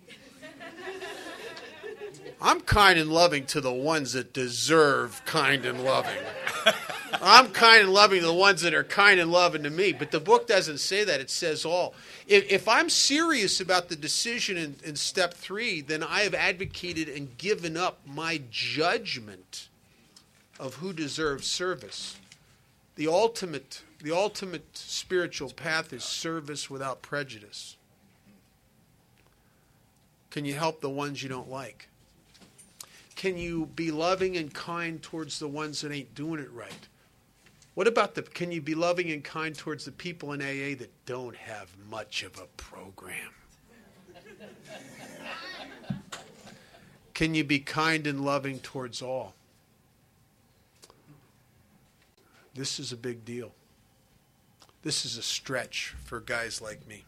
[SPEAKER 3] I'm kind and loving to the ones that deserve kind and loving. I'm kind and loving to the ones that are kind and loving to me. But the book doesn't say that. It says all. If, if I'm serious about the decision in, in step three, then I have advocated and given up my judgment of who deserves service. The ultimate, the ultimate spiritual path is service without prejudice. Can you help the ones you don't like? Can you be loving and kind towards the ones that ain't doing it right? What about the, can you be loving and kind towards the people in A A that don't have much of a program? Can you be kind and loving towards all? This is a big deal. This is a stretch for guys like me.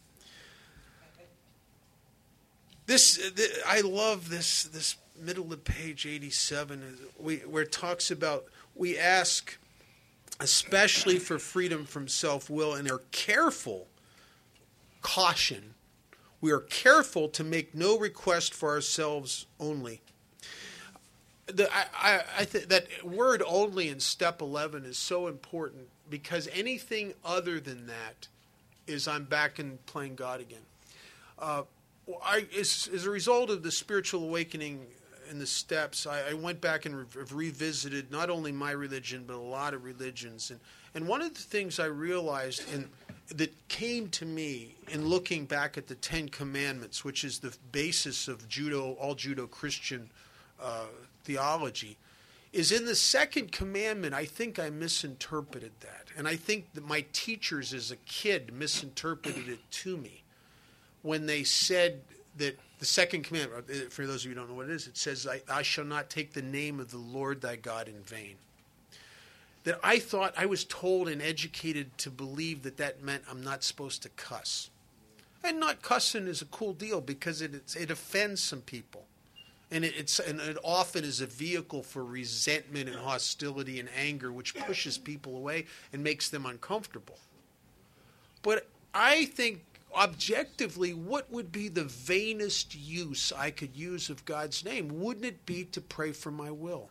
[SPEAKER 3] This, th- I love this, this middle of page eighty-seven, we, where it talks about, we ask, especially for freedom from self-will, and are careful, caution, we are careful to make no request for ourselves only. The, I, I, I th- that word only in step eleven is so important, because anything other than that is I'm back in playing God again. Uh, I, as, as a result of the spiritual awakening in the steps, I, I went back and re- revisited not only my religion, but a lot of religions. And, and one of the things I realized in, that came to me in looking back at the Ten Commandments, which is the basis of Judo, all Judo-Christian uh, theology, is in the second commandment, I think I misinterpreted that. And I think that my teachers as a kid misinterpreted it to me when they said that the second commandment, for those of you who don't know what it is, it says, I, I shall not take the name of the Lord thy God in vain. That I thought, I was told and educated to believe that that meant I'm not supposed to cuss. And not cussing is a cool deal because it, it, it offends some people. And it, it's and it often is a vehicle for resentment and hostility and anger, which pushes people away and makes them uncomfortable. But I think objectively, what would be the vainest use I could use of God's name? Wouldn't it be to pray for my will?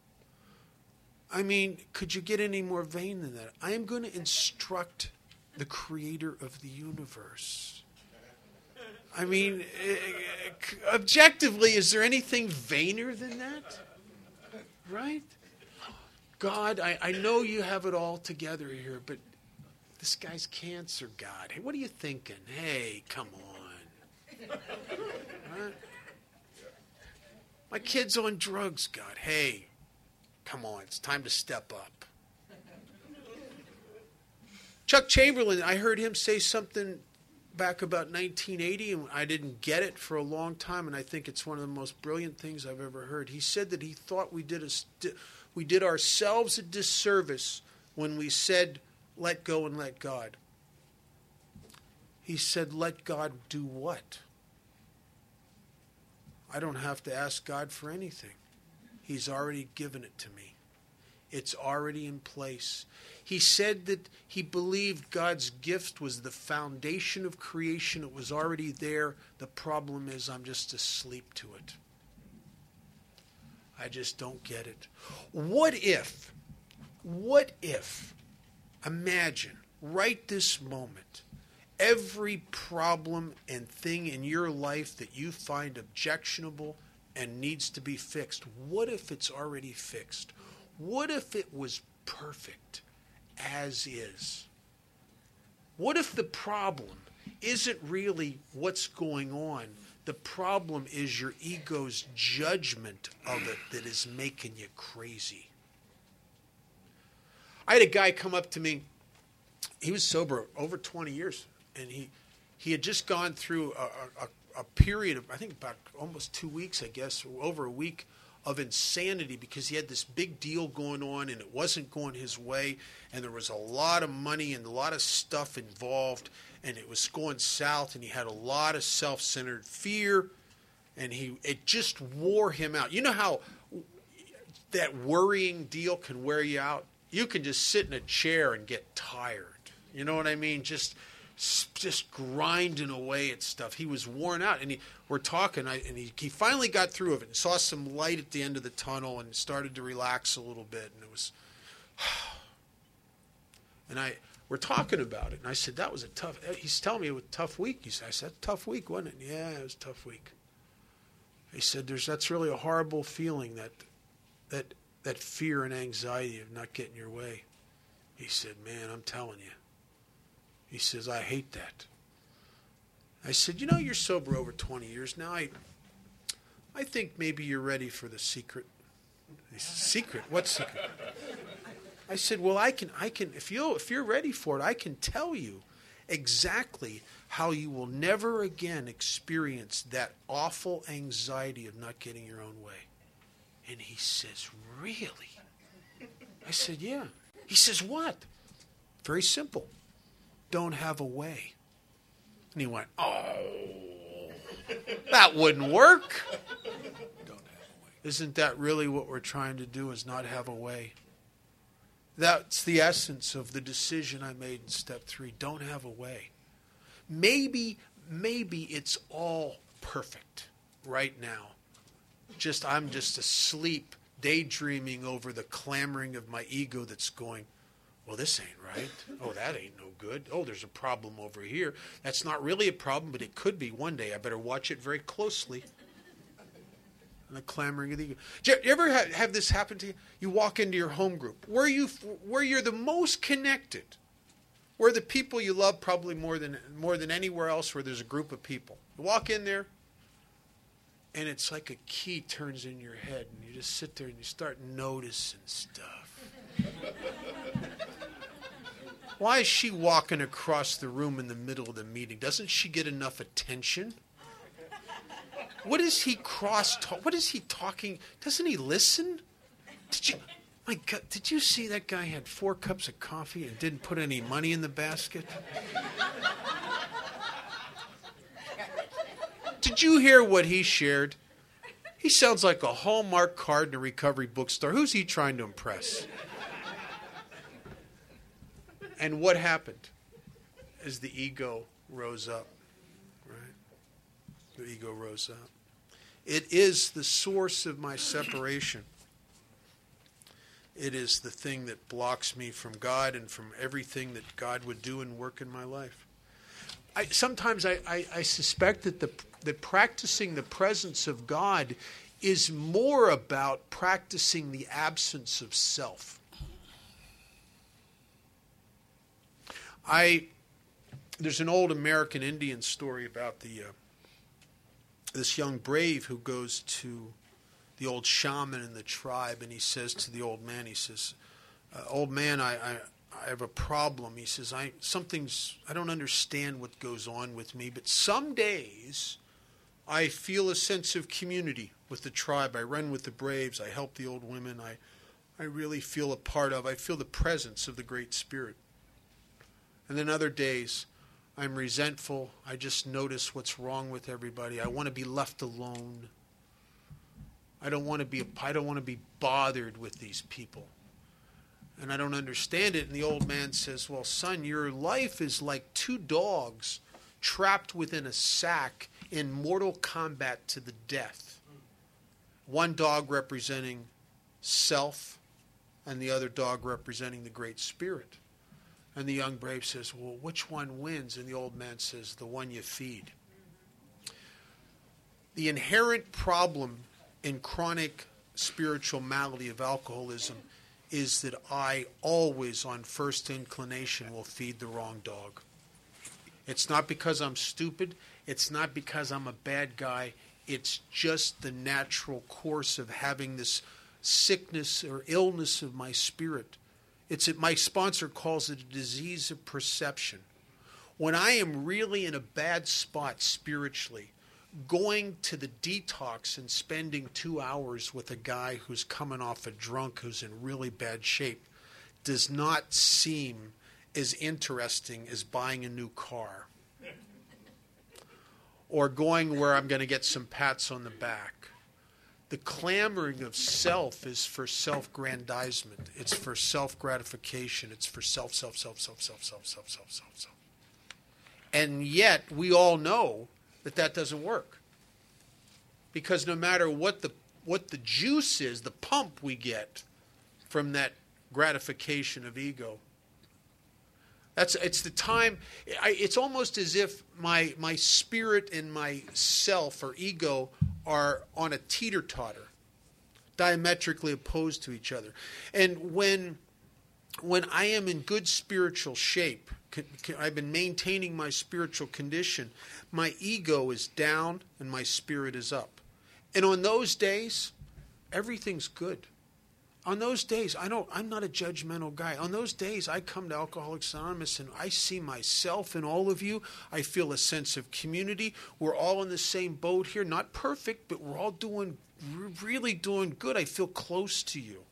[SPEAKER 3] I mean, could you get any more vain than that? I am going to instruct the creator of the universe. I mean, objectively, is there anything vainer than that? Right? God, I, I know you have it all together here, but this guy's cancer, God. Hey, what are you thinking? Hey, come on. Right? My kid's on drugs, God. Hey, come on. It's time to step up. Chuck Chamberlain, I heard him say something back about nineteen eighty, and I didn't get it for a long time, and I think it's one of the most brilliant things I've ever heard. He said that he thought we did a, we did ourselves a disservice when we said, let go and let God. He said, let God do what? I don't have to ask God for anything. He's already given it to me. It's already in place. He said that he believed God's gift was the foundation of creation. It was already there. The problem is I'm just asleep to it. I just don't get it. What if, what if, imagine, right this moment, every problem and thing in your life that you find objectionable and needs to be fixed, what if it's already fixed? What if it was perfect as is? What if the problem isn't really what's going on? The problem is your ego's judgment of it that is making you crazy. I had a guy come up to me. He was sober over twenty years, and he he had just gone through a, a, a period of, I think, about almost two weeks, I guess, over a week, of insanity because he had this big deal going on and it wasn't going his way, and there was a lot of money and a lot of stuff involved, and it was going south, and he had a lot of self-centered fear, and he it just wore him out. You know how that worrying deal can wear you out? You can just sit in a chair and get tired. You know what I mean? Just just grinding away at stuff. He was worn out, and he, we're talking, I, and he, he finally got through of it and saw some light at the end of the tunnel and started to relax a little bit, and it was, and I, we're talking about it, and I said, that was a tough, he's telling me it was a tough week. He said, I said, tough week, wasn't it? Yeah, it was a tough week. He said, there's, that's really a horrible feeling, that, that, that fear and anxiety of not getting your way. He said, man, I'm telling you. He says, I hate that. I said, you know, you're sober over twenty years now. I I think maybe you're ready for the secret. He said, secret? What secret? I I said, well, I can, I can, if you, if you're ready for it, I can tell you exactly how you will never again experience that awful anxiety of not getting your own way. And he says, really? I said, yeah. He says, what? Very simple. Don't have a way. And he went, oh, that wouldn't work. Don't have a way. Isn't that really what we're trying to do, is not have a way? That's the essence of the decision I made in step three. Don't have a way. Maybe, maybe it's all perfect right now. Just I'm just asleep, daydreaming over the clamoring of my ego that's going, well, this ain't right. Oh, that ain't no good. Oh, there's a problem over here. That's not really a problem, but it could be one day. I better watch it very closely. And the clamoring of the ego. Do you ever have this happen to you? You walk into your home group where you where you're the most connected, where the people you love probably more than more than anywhere else where there's a group of people. You walk in there, and it's like a key turns in your head, and you just sit there and you start noticing stuff. Why is she walking across the room in the middle of the meeting? Doesn't she get enough attention? What is he cross talk? What is he talking? Doesn't he listen? Did you, my God, did you see that guy had four cups of coffee and didn't put any money in the basket? Did you hear what he shared? He sounds like a Hallmark card in a recovery bookstore. Who's he trying to impress? And what happened as the ego rose up, right? The ego rose up. It is the source of my separation. It is the thing that blocks me from God and from everything that God would do and work in my life. I, sometimes I, I, I suspect that the that practicing the presence of God is more about practicing the absence of self. I there's an old American Indian story about the uh, this young brave who goes to the old shaman in the tribe, and he says to the old man, he says, uh, "Old man, I, I I have a problem." He says, "I something's I don't understand what goes on with me, but some days I feel a sense of community with the tribe. I run with the braves. I help the old women. I I really feel a part of. I feel the presence of the Great Spirit. And then other days, I'm resentful. I just notice what's wrong with everybody. I want to be left alone. I don't want to be I don't want to be bothered with these people. And I don't understand it." And the old man says, "Well, son, your life is like two dogs trapped within a sack in mortal combat to the death. One dog representing self, and the other dog representing the Great Spirit." And the young brave says, "Well, which one wins?" And the old man says, "The one you feed." The inherent problem in chronic spiritual malady of alcoholism is that I always, on first inclination, will feed the wrong dog. It's not because I'm stupid. It's not because I'm a bad guy. It's just the natural course of having this sickness or illness of my spirit. It's my sponsor calls it a disease of perception. When I am really in a bad spot spiritually, going to the detox and spending two hours with a guy who's coming off a drunk who's in really bad shape does not seem as interesting as buying a new car. Or going where I'm going to get some pats on the back. The clamoring of self is for self-grandizement. It's for self-gratification. It's for self, self, self, self, self, self, self, self, self, self. And yet, we all know that that doesn't work. Because no matter what the what the juice is, the pump we get from that gratification of ego, that's it's the time. I, it's almost as if my my spirit and my self or ego are on a teeter-totter, diametrically opposed to each other. And when when I am in good spiritual shape, I've been maintaining my spiritual condition, my ego is down and my spirit is up. And on those days, everything's good. On those days, I don't, I'm not a judgmental guy. On those days, I come to Alcoholics Anonymous and I see myself in all of you. I feel a sense of community. We're all in the same boat here. Not perfect, but we're all doing, really doing good. I feel close to you.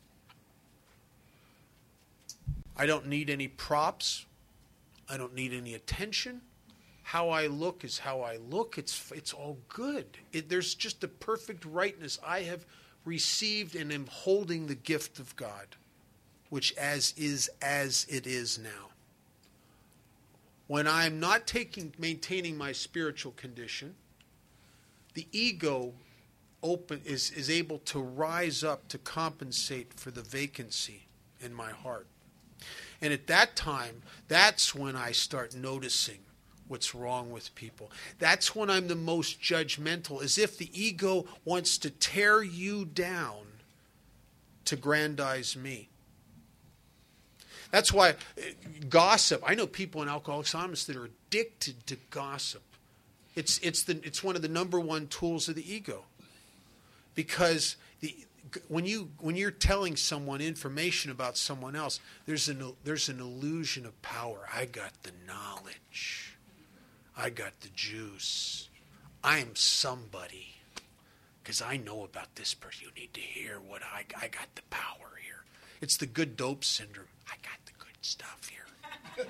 [SPEAKER 3] I don't need any props. I don't need any attention. How I look is how I look. It's, it's all good. It, there's just a perfect rightness. I have received and am holding the gift of God, which as is as it is now. When I'm not taking maintaining my spiritual condition, the ego open is, is able to rise up to compensate for the vacancy in my heart. And at that time, that's when I start noticing what's wrong with people. That's when I'm the most judgmental, as if the ego wants to tear you down to grandize me. That's why gossip, I know people in Alcoholics Anonymous that are addicted to gossip. It's, it's, the, it's one of the number one tools of the ego. Because the, when, you, when you're telling someone information about someone else, there's an, there's an illusion of power. I got the knowledge. I got the juice. I'm somebody because I know about this person. You need to hear what I, I got the power here. It's the good dope syndrome. I got the good stuff here.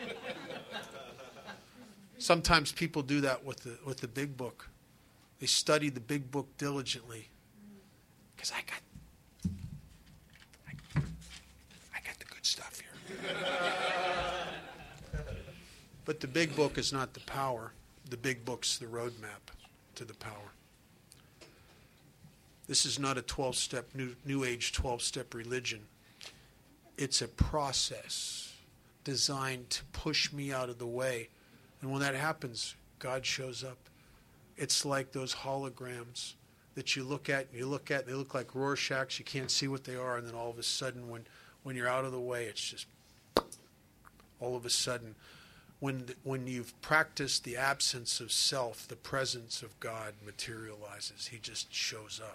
[SPEAKER 3] Sometimes people do that with the with the big book. They study the big book diligently because I got I, I got the good stuff here. But the big book is not the power. The big book's the roadmap to the power. This is not a twelve-step, new, new age twelve-step religion. It's a process designed to push me out of the way. And when that happens, God shows up. It's like those holograms that you look at, and you look at, they look like Rorschachs. You can't see what they are, and then all of a sudden, when, when you're out of the way, it's just all of a sudden. When, when you've practiced the absence of self, the presence of God materializes. He just shows up.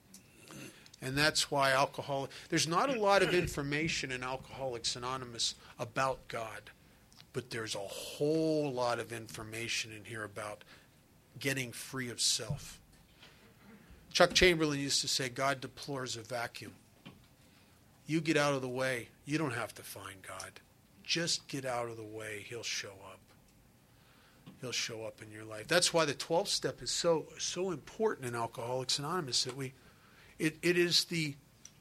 [SPEAKER 3] And that's why alcohol, there's not a lot of information in Alcoholics Anonymous about God, but there's a whole lot of information in here about getting free of self. Chuck Chamberlain used to say, God deplores a vacuum. You get out of the way, you don't have to find God. Just get out of the way. He'll show up. He'll show up in your life. That's why the twelfth step is so so important in Alcoholics Anonymous. That we, it, it is the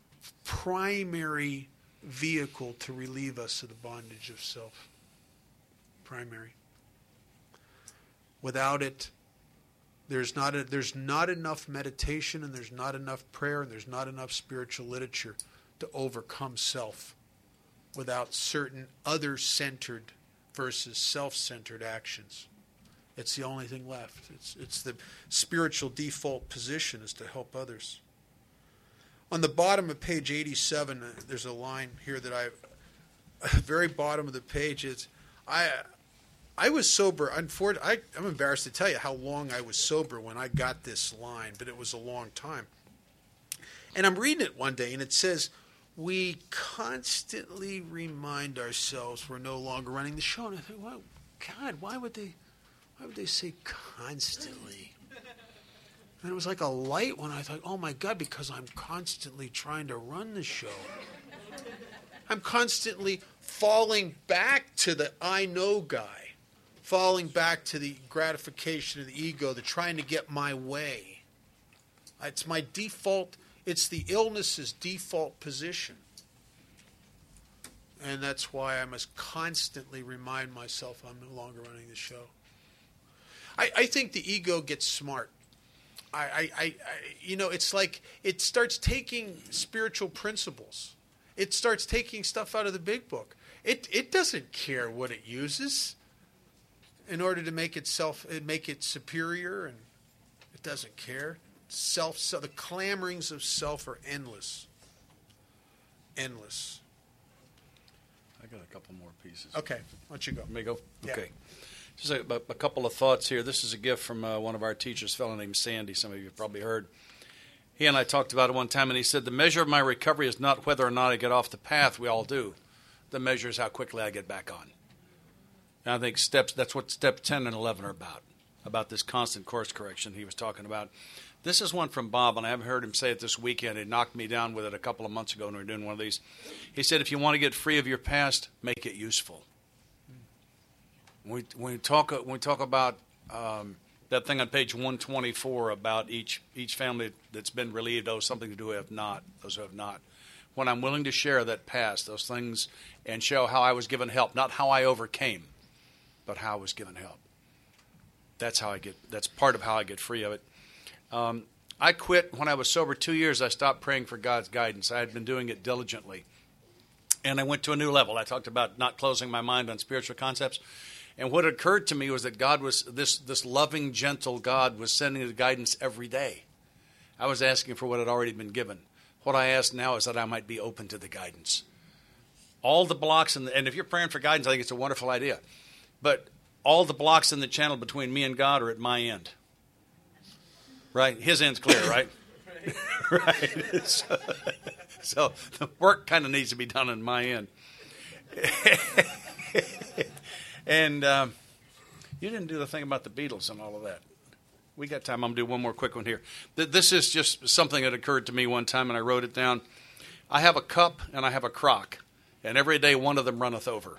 [SPEAKER 3] primary vehicle to relieve us of the bondage of self. Primary. Without it, there's not a, there's not enough meditation, and there's not enough prayer, and there's not enough spiritual literature to overcome self. Without certain other-centered versus self-centered actions. It's the only thing left. It's, it's the spiritual default position is to help others. On the bottom of page eighty-seven, uh, there's a line here that I, at the very bottom of the page, is, I I was sober. Unfortunately, I, I'm embarrassed to tell you how long I was sober when I got this line, but it was a long time. And I'm reading it one day, and it says, we constantly remind ourselves we're no longer running the show. And I think, well, God, why would they, why would they say constantly? And it was like a light when I thought, oh my God, because I'm constantly trying to run the show. I'm constantly falling back to the I know guy, falling back to the gratification of the ego, the trying to get my way. It's my default. It's the illness's default position. And that's why I must constantly remind myself I'm no longer running the show. I, I think the ego gets smart. I, I, I, I, you know, it's like it starts taking spiritual principles. It starts taking stuff out of the big book. It it doesn't care what it uses in order to make itself make it superior, and it doesn't care. Self, so the clamorings of self are endless. Endless.
[SPEAKER 1] I got a couple more pieces.
[SPEAKER 3] Okay, why don't you go?
[SPEAKER 1] Let me go?
[SPEAKER 3] Yeah.
[SPEAKER 1] Okay. Just a, a couple of thoughts here. This is a gift from uh, one of our teachers, a fellow named Sandy. Some of you have probably heard. He and I talked about it one time, and he said, the measure of my recovery is not whether or not I get off the path. We all do. The measure is how quickly I get back on. And I think steps, that's what step ten and eleven are about, about this constant course correction he was talking about. This is one from Bob, and I haven't heard him say it this weekend. He knocked me down with it a couple of months ago when we were doing one of these. He said, if you want to get free of your past, make it useful. When we, when we, talk, when we talk about um, that thing on page one twenty-four about each each family that's been relieved owes something to do who have not, those who have not. When I'm willing to share that past, those things, and show how I was given help, not how I overcame, but how I was given help. That's how I get, that's part of how I get free of it. Um, I quit when I was sober two years. I stopped praying for God's guidance. I had been doing it diligently. And I went to a new level. I talked about not closing my mind on spiritual concepts. And what occurred to me was that God was, this, this loving, gentle God was sending the guidance every day. I was asking for what had already been given. What I ask now is that I might be open to the guidance. All the blocks, in the, and if you're praying for guidance, I think it's a wonderful idea. But all the blocks in the channel between me and God are at my end. Right? His end's clear, right? Right. So, so the work kind of needs to be done on my end. And um, you didn't do the thing about the Beatles and all of that. We got time. I'm going to do one more quick one here. This is just something that occurred to me one time, and I wrote it down. I have a cup and I have a crock, and every day one of them runneth over.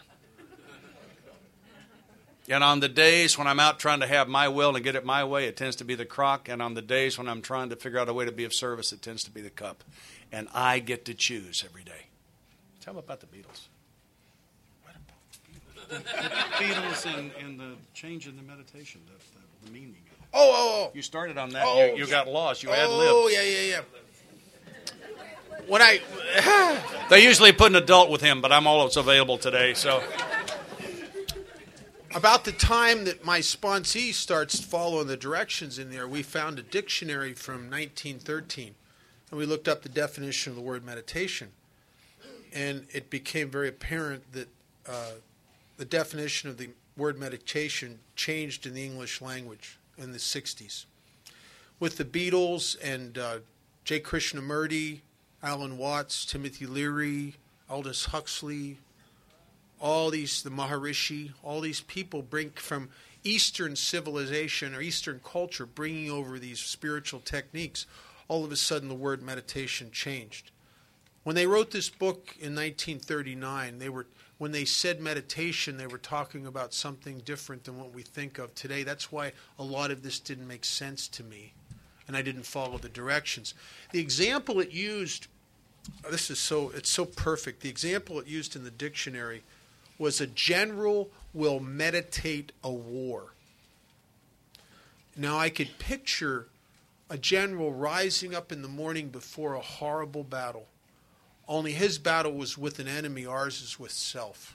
[SPEAKER 1] And on the days when I'm out trying to have my will and get it my way, it tends to be the crock. And on the days when I'm trying to figure out a way to be of service, it tends to be the cup. And I get to choose every day. Tell me about the Beatles. What about the Beatles? The Beatles and, and the change in the meditation, the, the, the meaning of it.
[SPEAKER 3] Oh, oh, oh.
[SPEAKER 1] You started on that.
[SPEAKER 3] Oh,
[SPEAKER 1] you, you got lost. You ad-libbed.
[SPEAKER 3] Oh, yeah, yeah, yeah. When I...
[SPEAKER 1] They usually put an adult with him, but I'm always available today, so...
[SPEAKER 3] About the time that my sponsee starts following the directions in there, we found a dictionary from nineteen thirteen, and we looked up the definition of the word meditation. And it became very apparent that uh, the definition of the word meditation changed in the English language in the sixties. With the Beatles and uh, J. Krishnamurti, Alan Watts, Timothy Leary, Aldous Huxley, all these, the Maharishi, all these people bring from Eastern civilization or Eastern culture, bringing over these spiritual techniques. All of a sudden, the word meditation changed. When they wrote this book in nineteen thirty-nine, they were when they said meditation, they were talking about something different than what we think of today. That's why a lot of this didn't make sense to me, and I didn't follow the directions. The example it used, this is so it's so perfect. The example it used in the dictionary was a general will meditate a war. Now I could picture a general rising up in the morning before a horrible battle. Only his battle was with an enemy, ours is with self.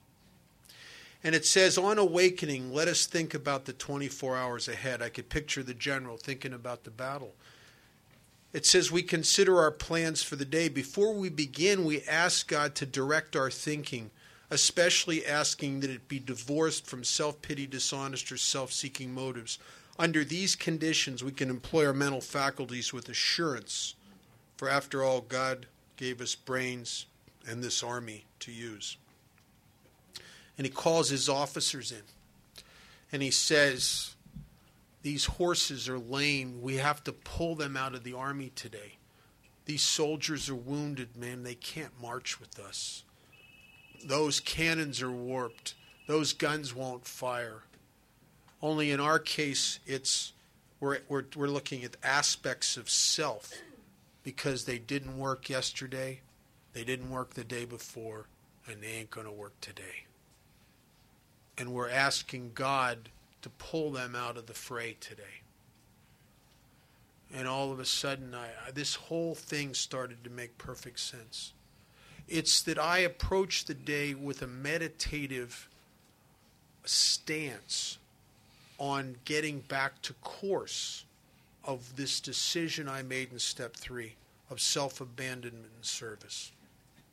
[SPEAKER 3] And it says, on awakening, let us think about the twenty-four hours ahead. I could picture the general thinking about the battle. It says we consider our plans for the day. Before we begin, we ask God to direct our thinking, especially asking that it be divorced from self-pity, dishonest, or self-seeking motives. Under these conditions, we can employ our mental faculties with assurance, for after all, God gave us brains and this army to use. And he calls his officers in, and he says, these horses are lame. We have to pull them out of the army today. These soldiers are wounded, man. They can't march with us. Those cannons are warped. Those guns won't fire. Only in our case, it's we're, we're, we're looking at aspects of self because they didn't work yesterday, they didn't work the day before, and they ain't going to work today. And we're asking God to pull them out of the fray today. And all of a sudden, I, this whole thing started to make perfect sense. It's that I approach the day with a meditative stance on getting back to course of this decision I made in step three of self-abandonment and service.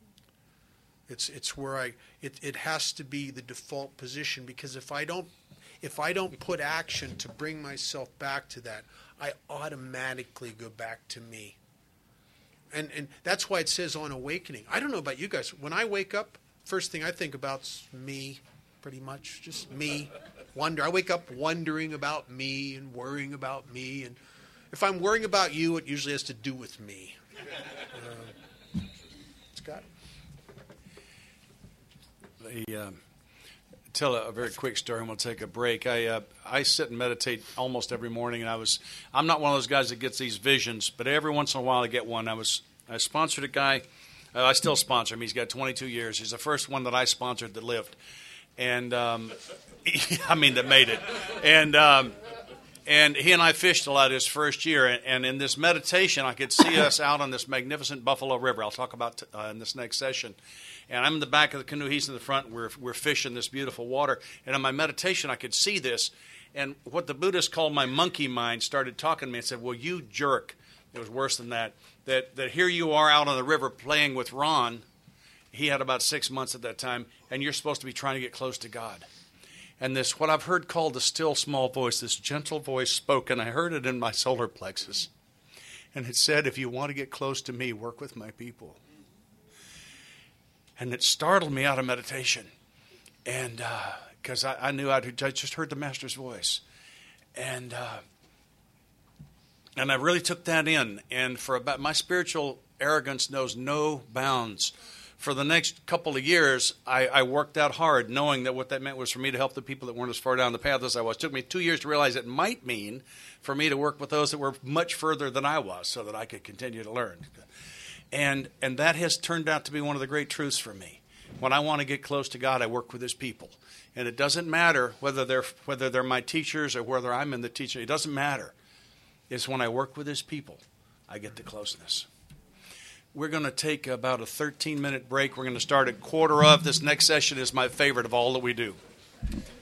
[SPEAKER 3] It's it's where I it, it has to be the default position, because if I don't if I don't put action to bring myself back to that, I automatically go back to me. And and that's why it says on awakening. I don't know about you guys. When I wake up, first thing I think about's me, pretty much. Just me. Wonder. I wake up wondering about me and worrying about me. And if I'm worrying about you, it usually has to do with me. Uh, Scott?
[SPEAKER 1] The, uh, tell a, a very quick story, and we'll take a break. I uh, I sit and meditate almost every morning, and I was I'm not one of those guys that gets these visions, but every once in a while I get one. I was I sponsored a guy. Uh, I still sponsor him. He's got twenty-two years. He's the first one that I sponsored that lived, and um, I mean that made it. And um, and he and I fished a lot his first year. And, and in this meditation, I could see us out on this magnificent Buffalo River. I'll talk about t- uh, in this next session. And I'm in the back of the canoe. He's in the front. We're we're fishing this beautiful water. And in my meditation, I could see this. And what the Buddhists call my monkey mind started talking to me and said, "Well, you jerk." It was worse than that. That that here you are out on the river playing with Ron. He had about six months at that time, and you're supposed to be trying to get close to God. And this, what I've heard called the still small voice, this gentle voice spoke, and I heard it in my solar plexus. And it said, "If you want to get close to me, work with my people." And it startled me out of meditation. And because uh, I, I knew I'd I just heard the Master's voice. And uh, and I really took that in. And for about, my spiritual arrogance knows no bounds. For the next couple of years, I, I worked out hard, knowing that what that meant was for me to help the people that weren't as far down the path as I was. It took me two years to realize it might mean for me to work with those that were much further than I was so that I could continue to learn. And and that has turned out to be one of the great truths for me. When I want to get close to God, I work with His people. And it doesn't matter whether they're whether they're my teachers or whether I'm in the teaching. It doesn't matter. It's when I work with His people, I get the closeness. We're going to take about a thirteen-minute break. We're going to start at quarter of. This next session is my favorite of all that we do.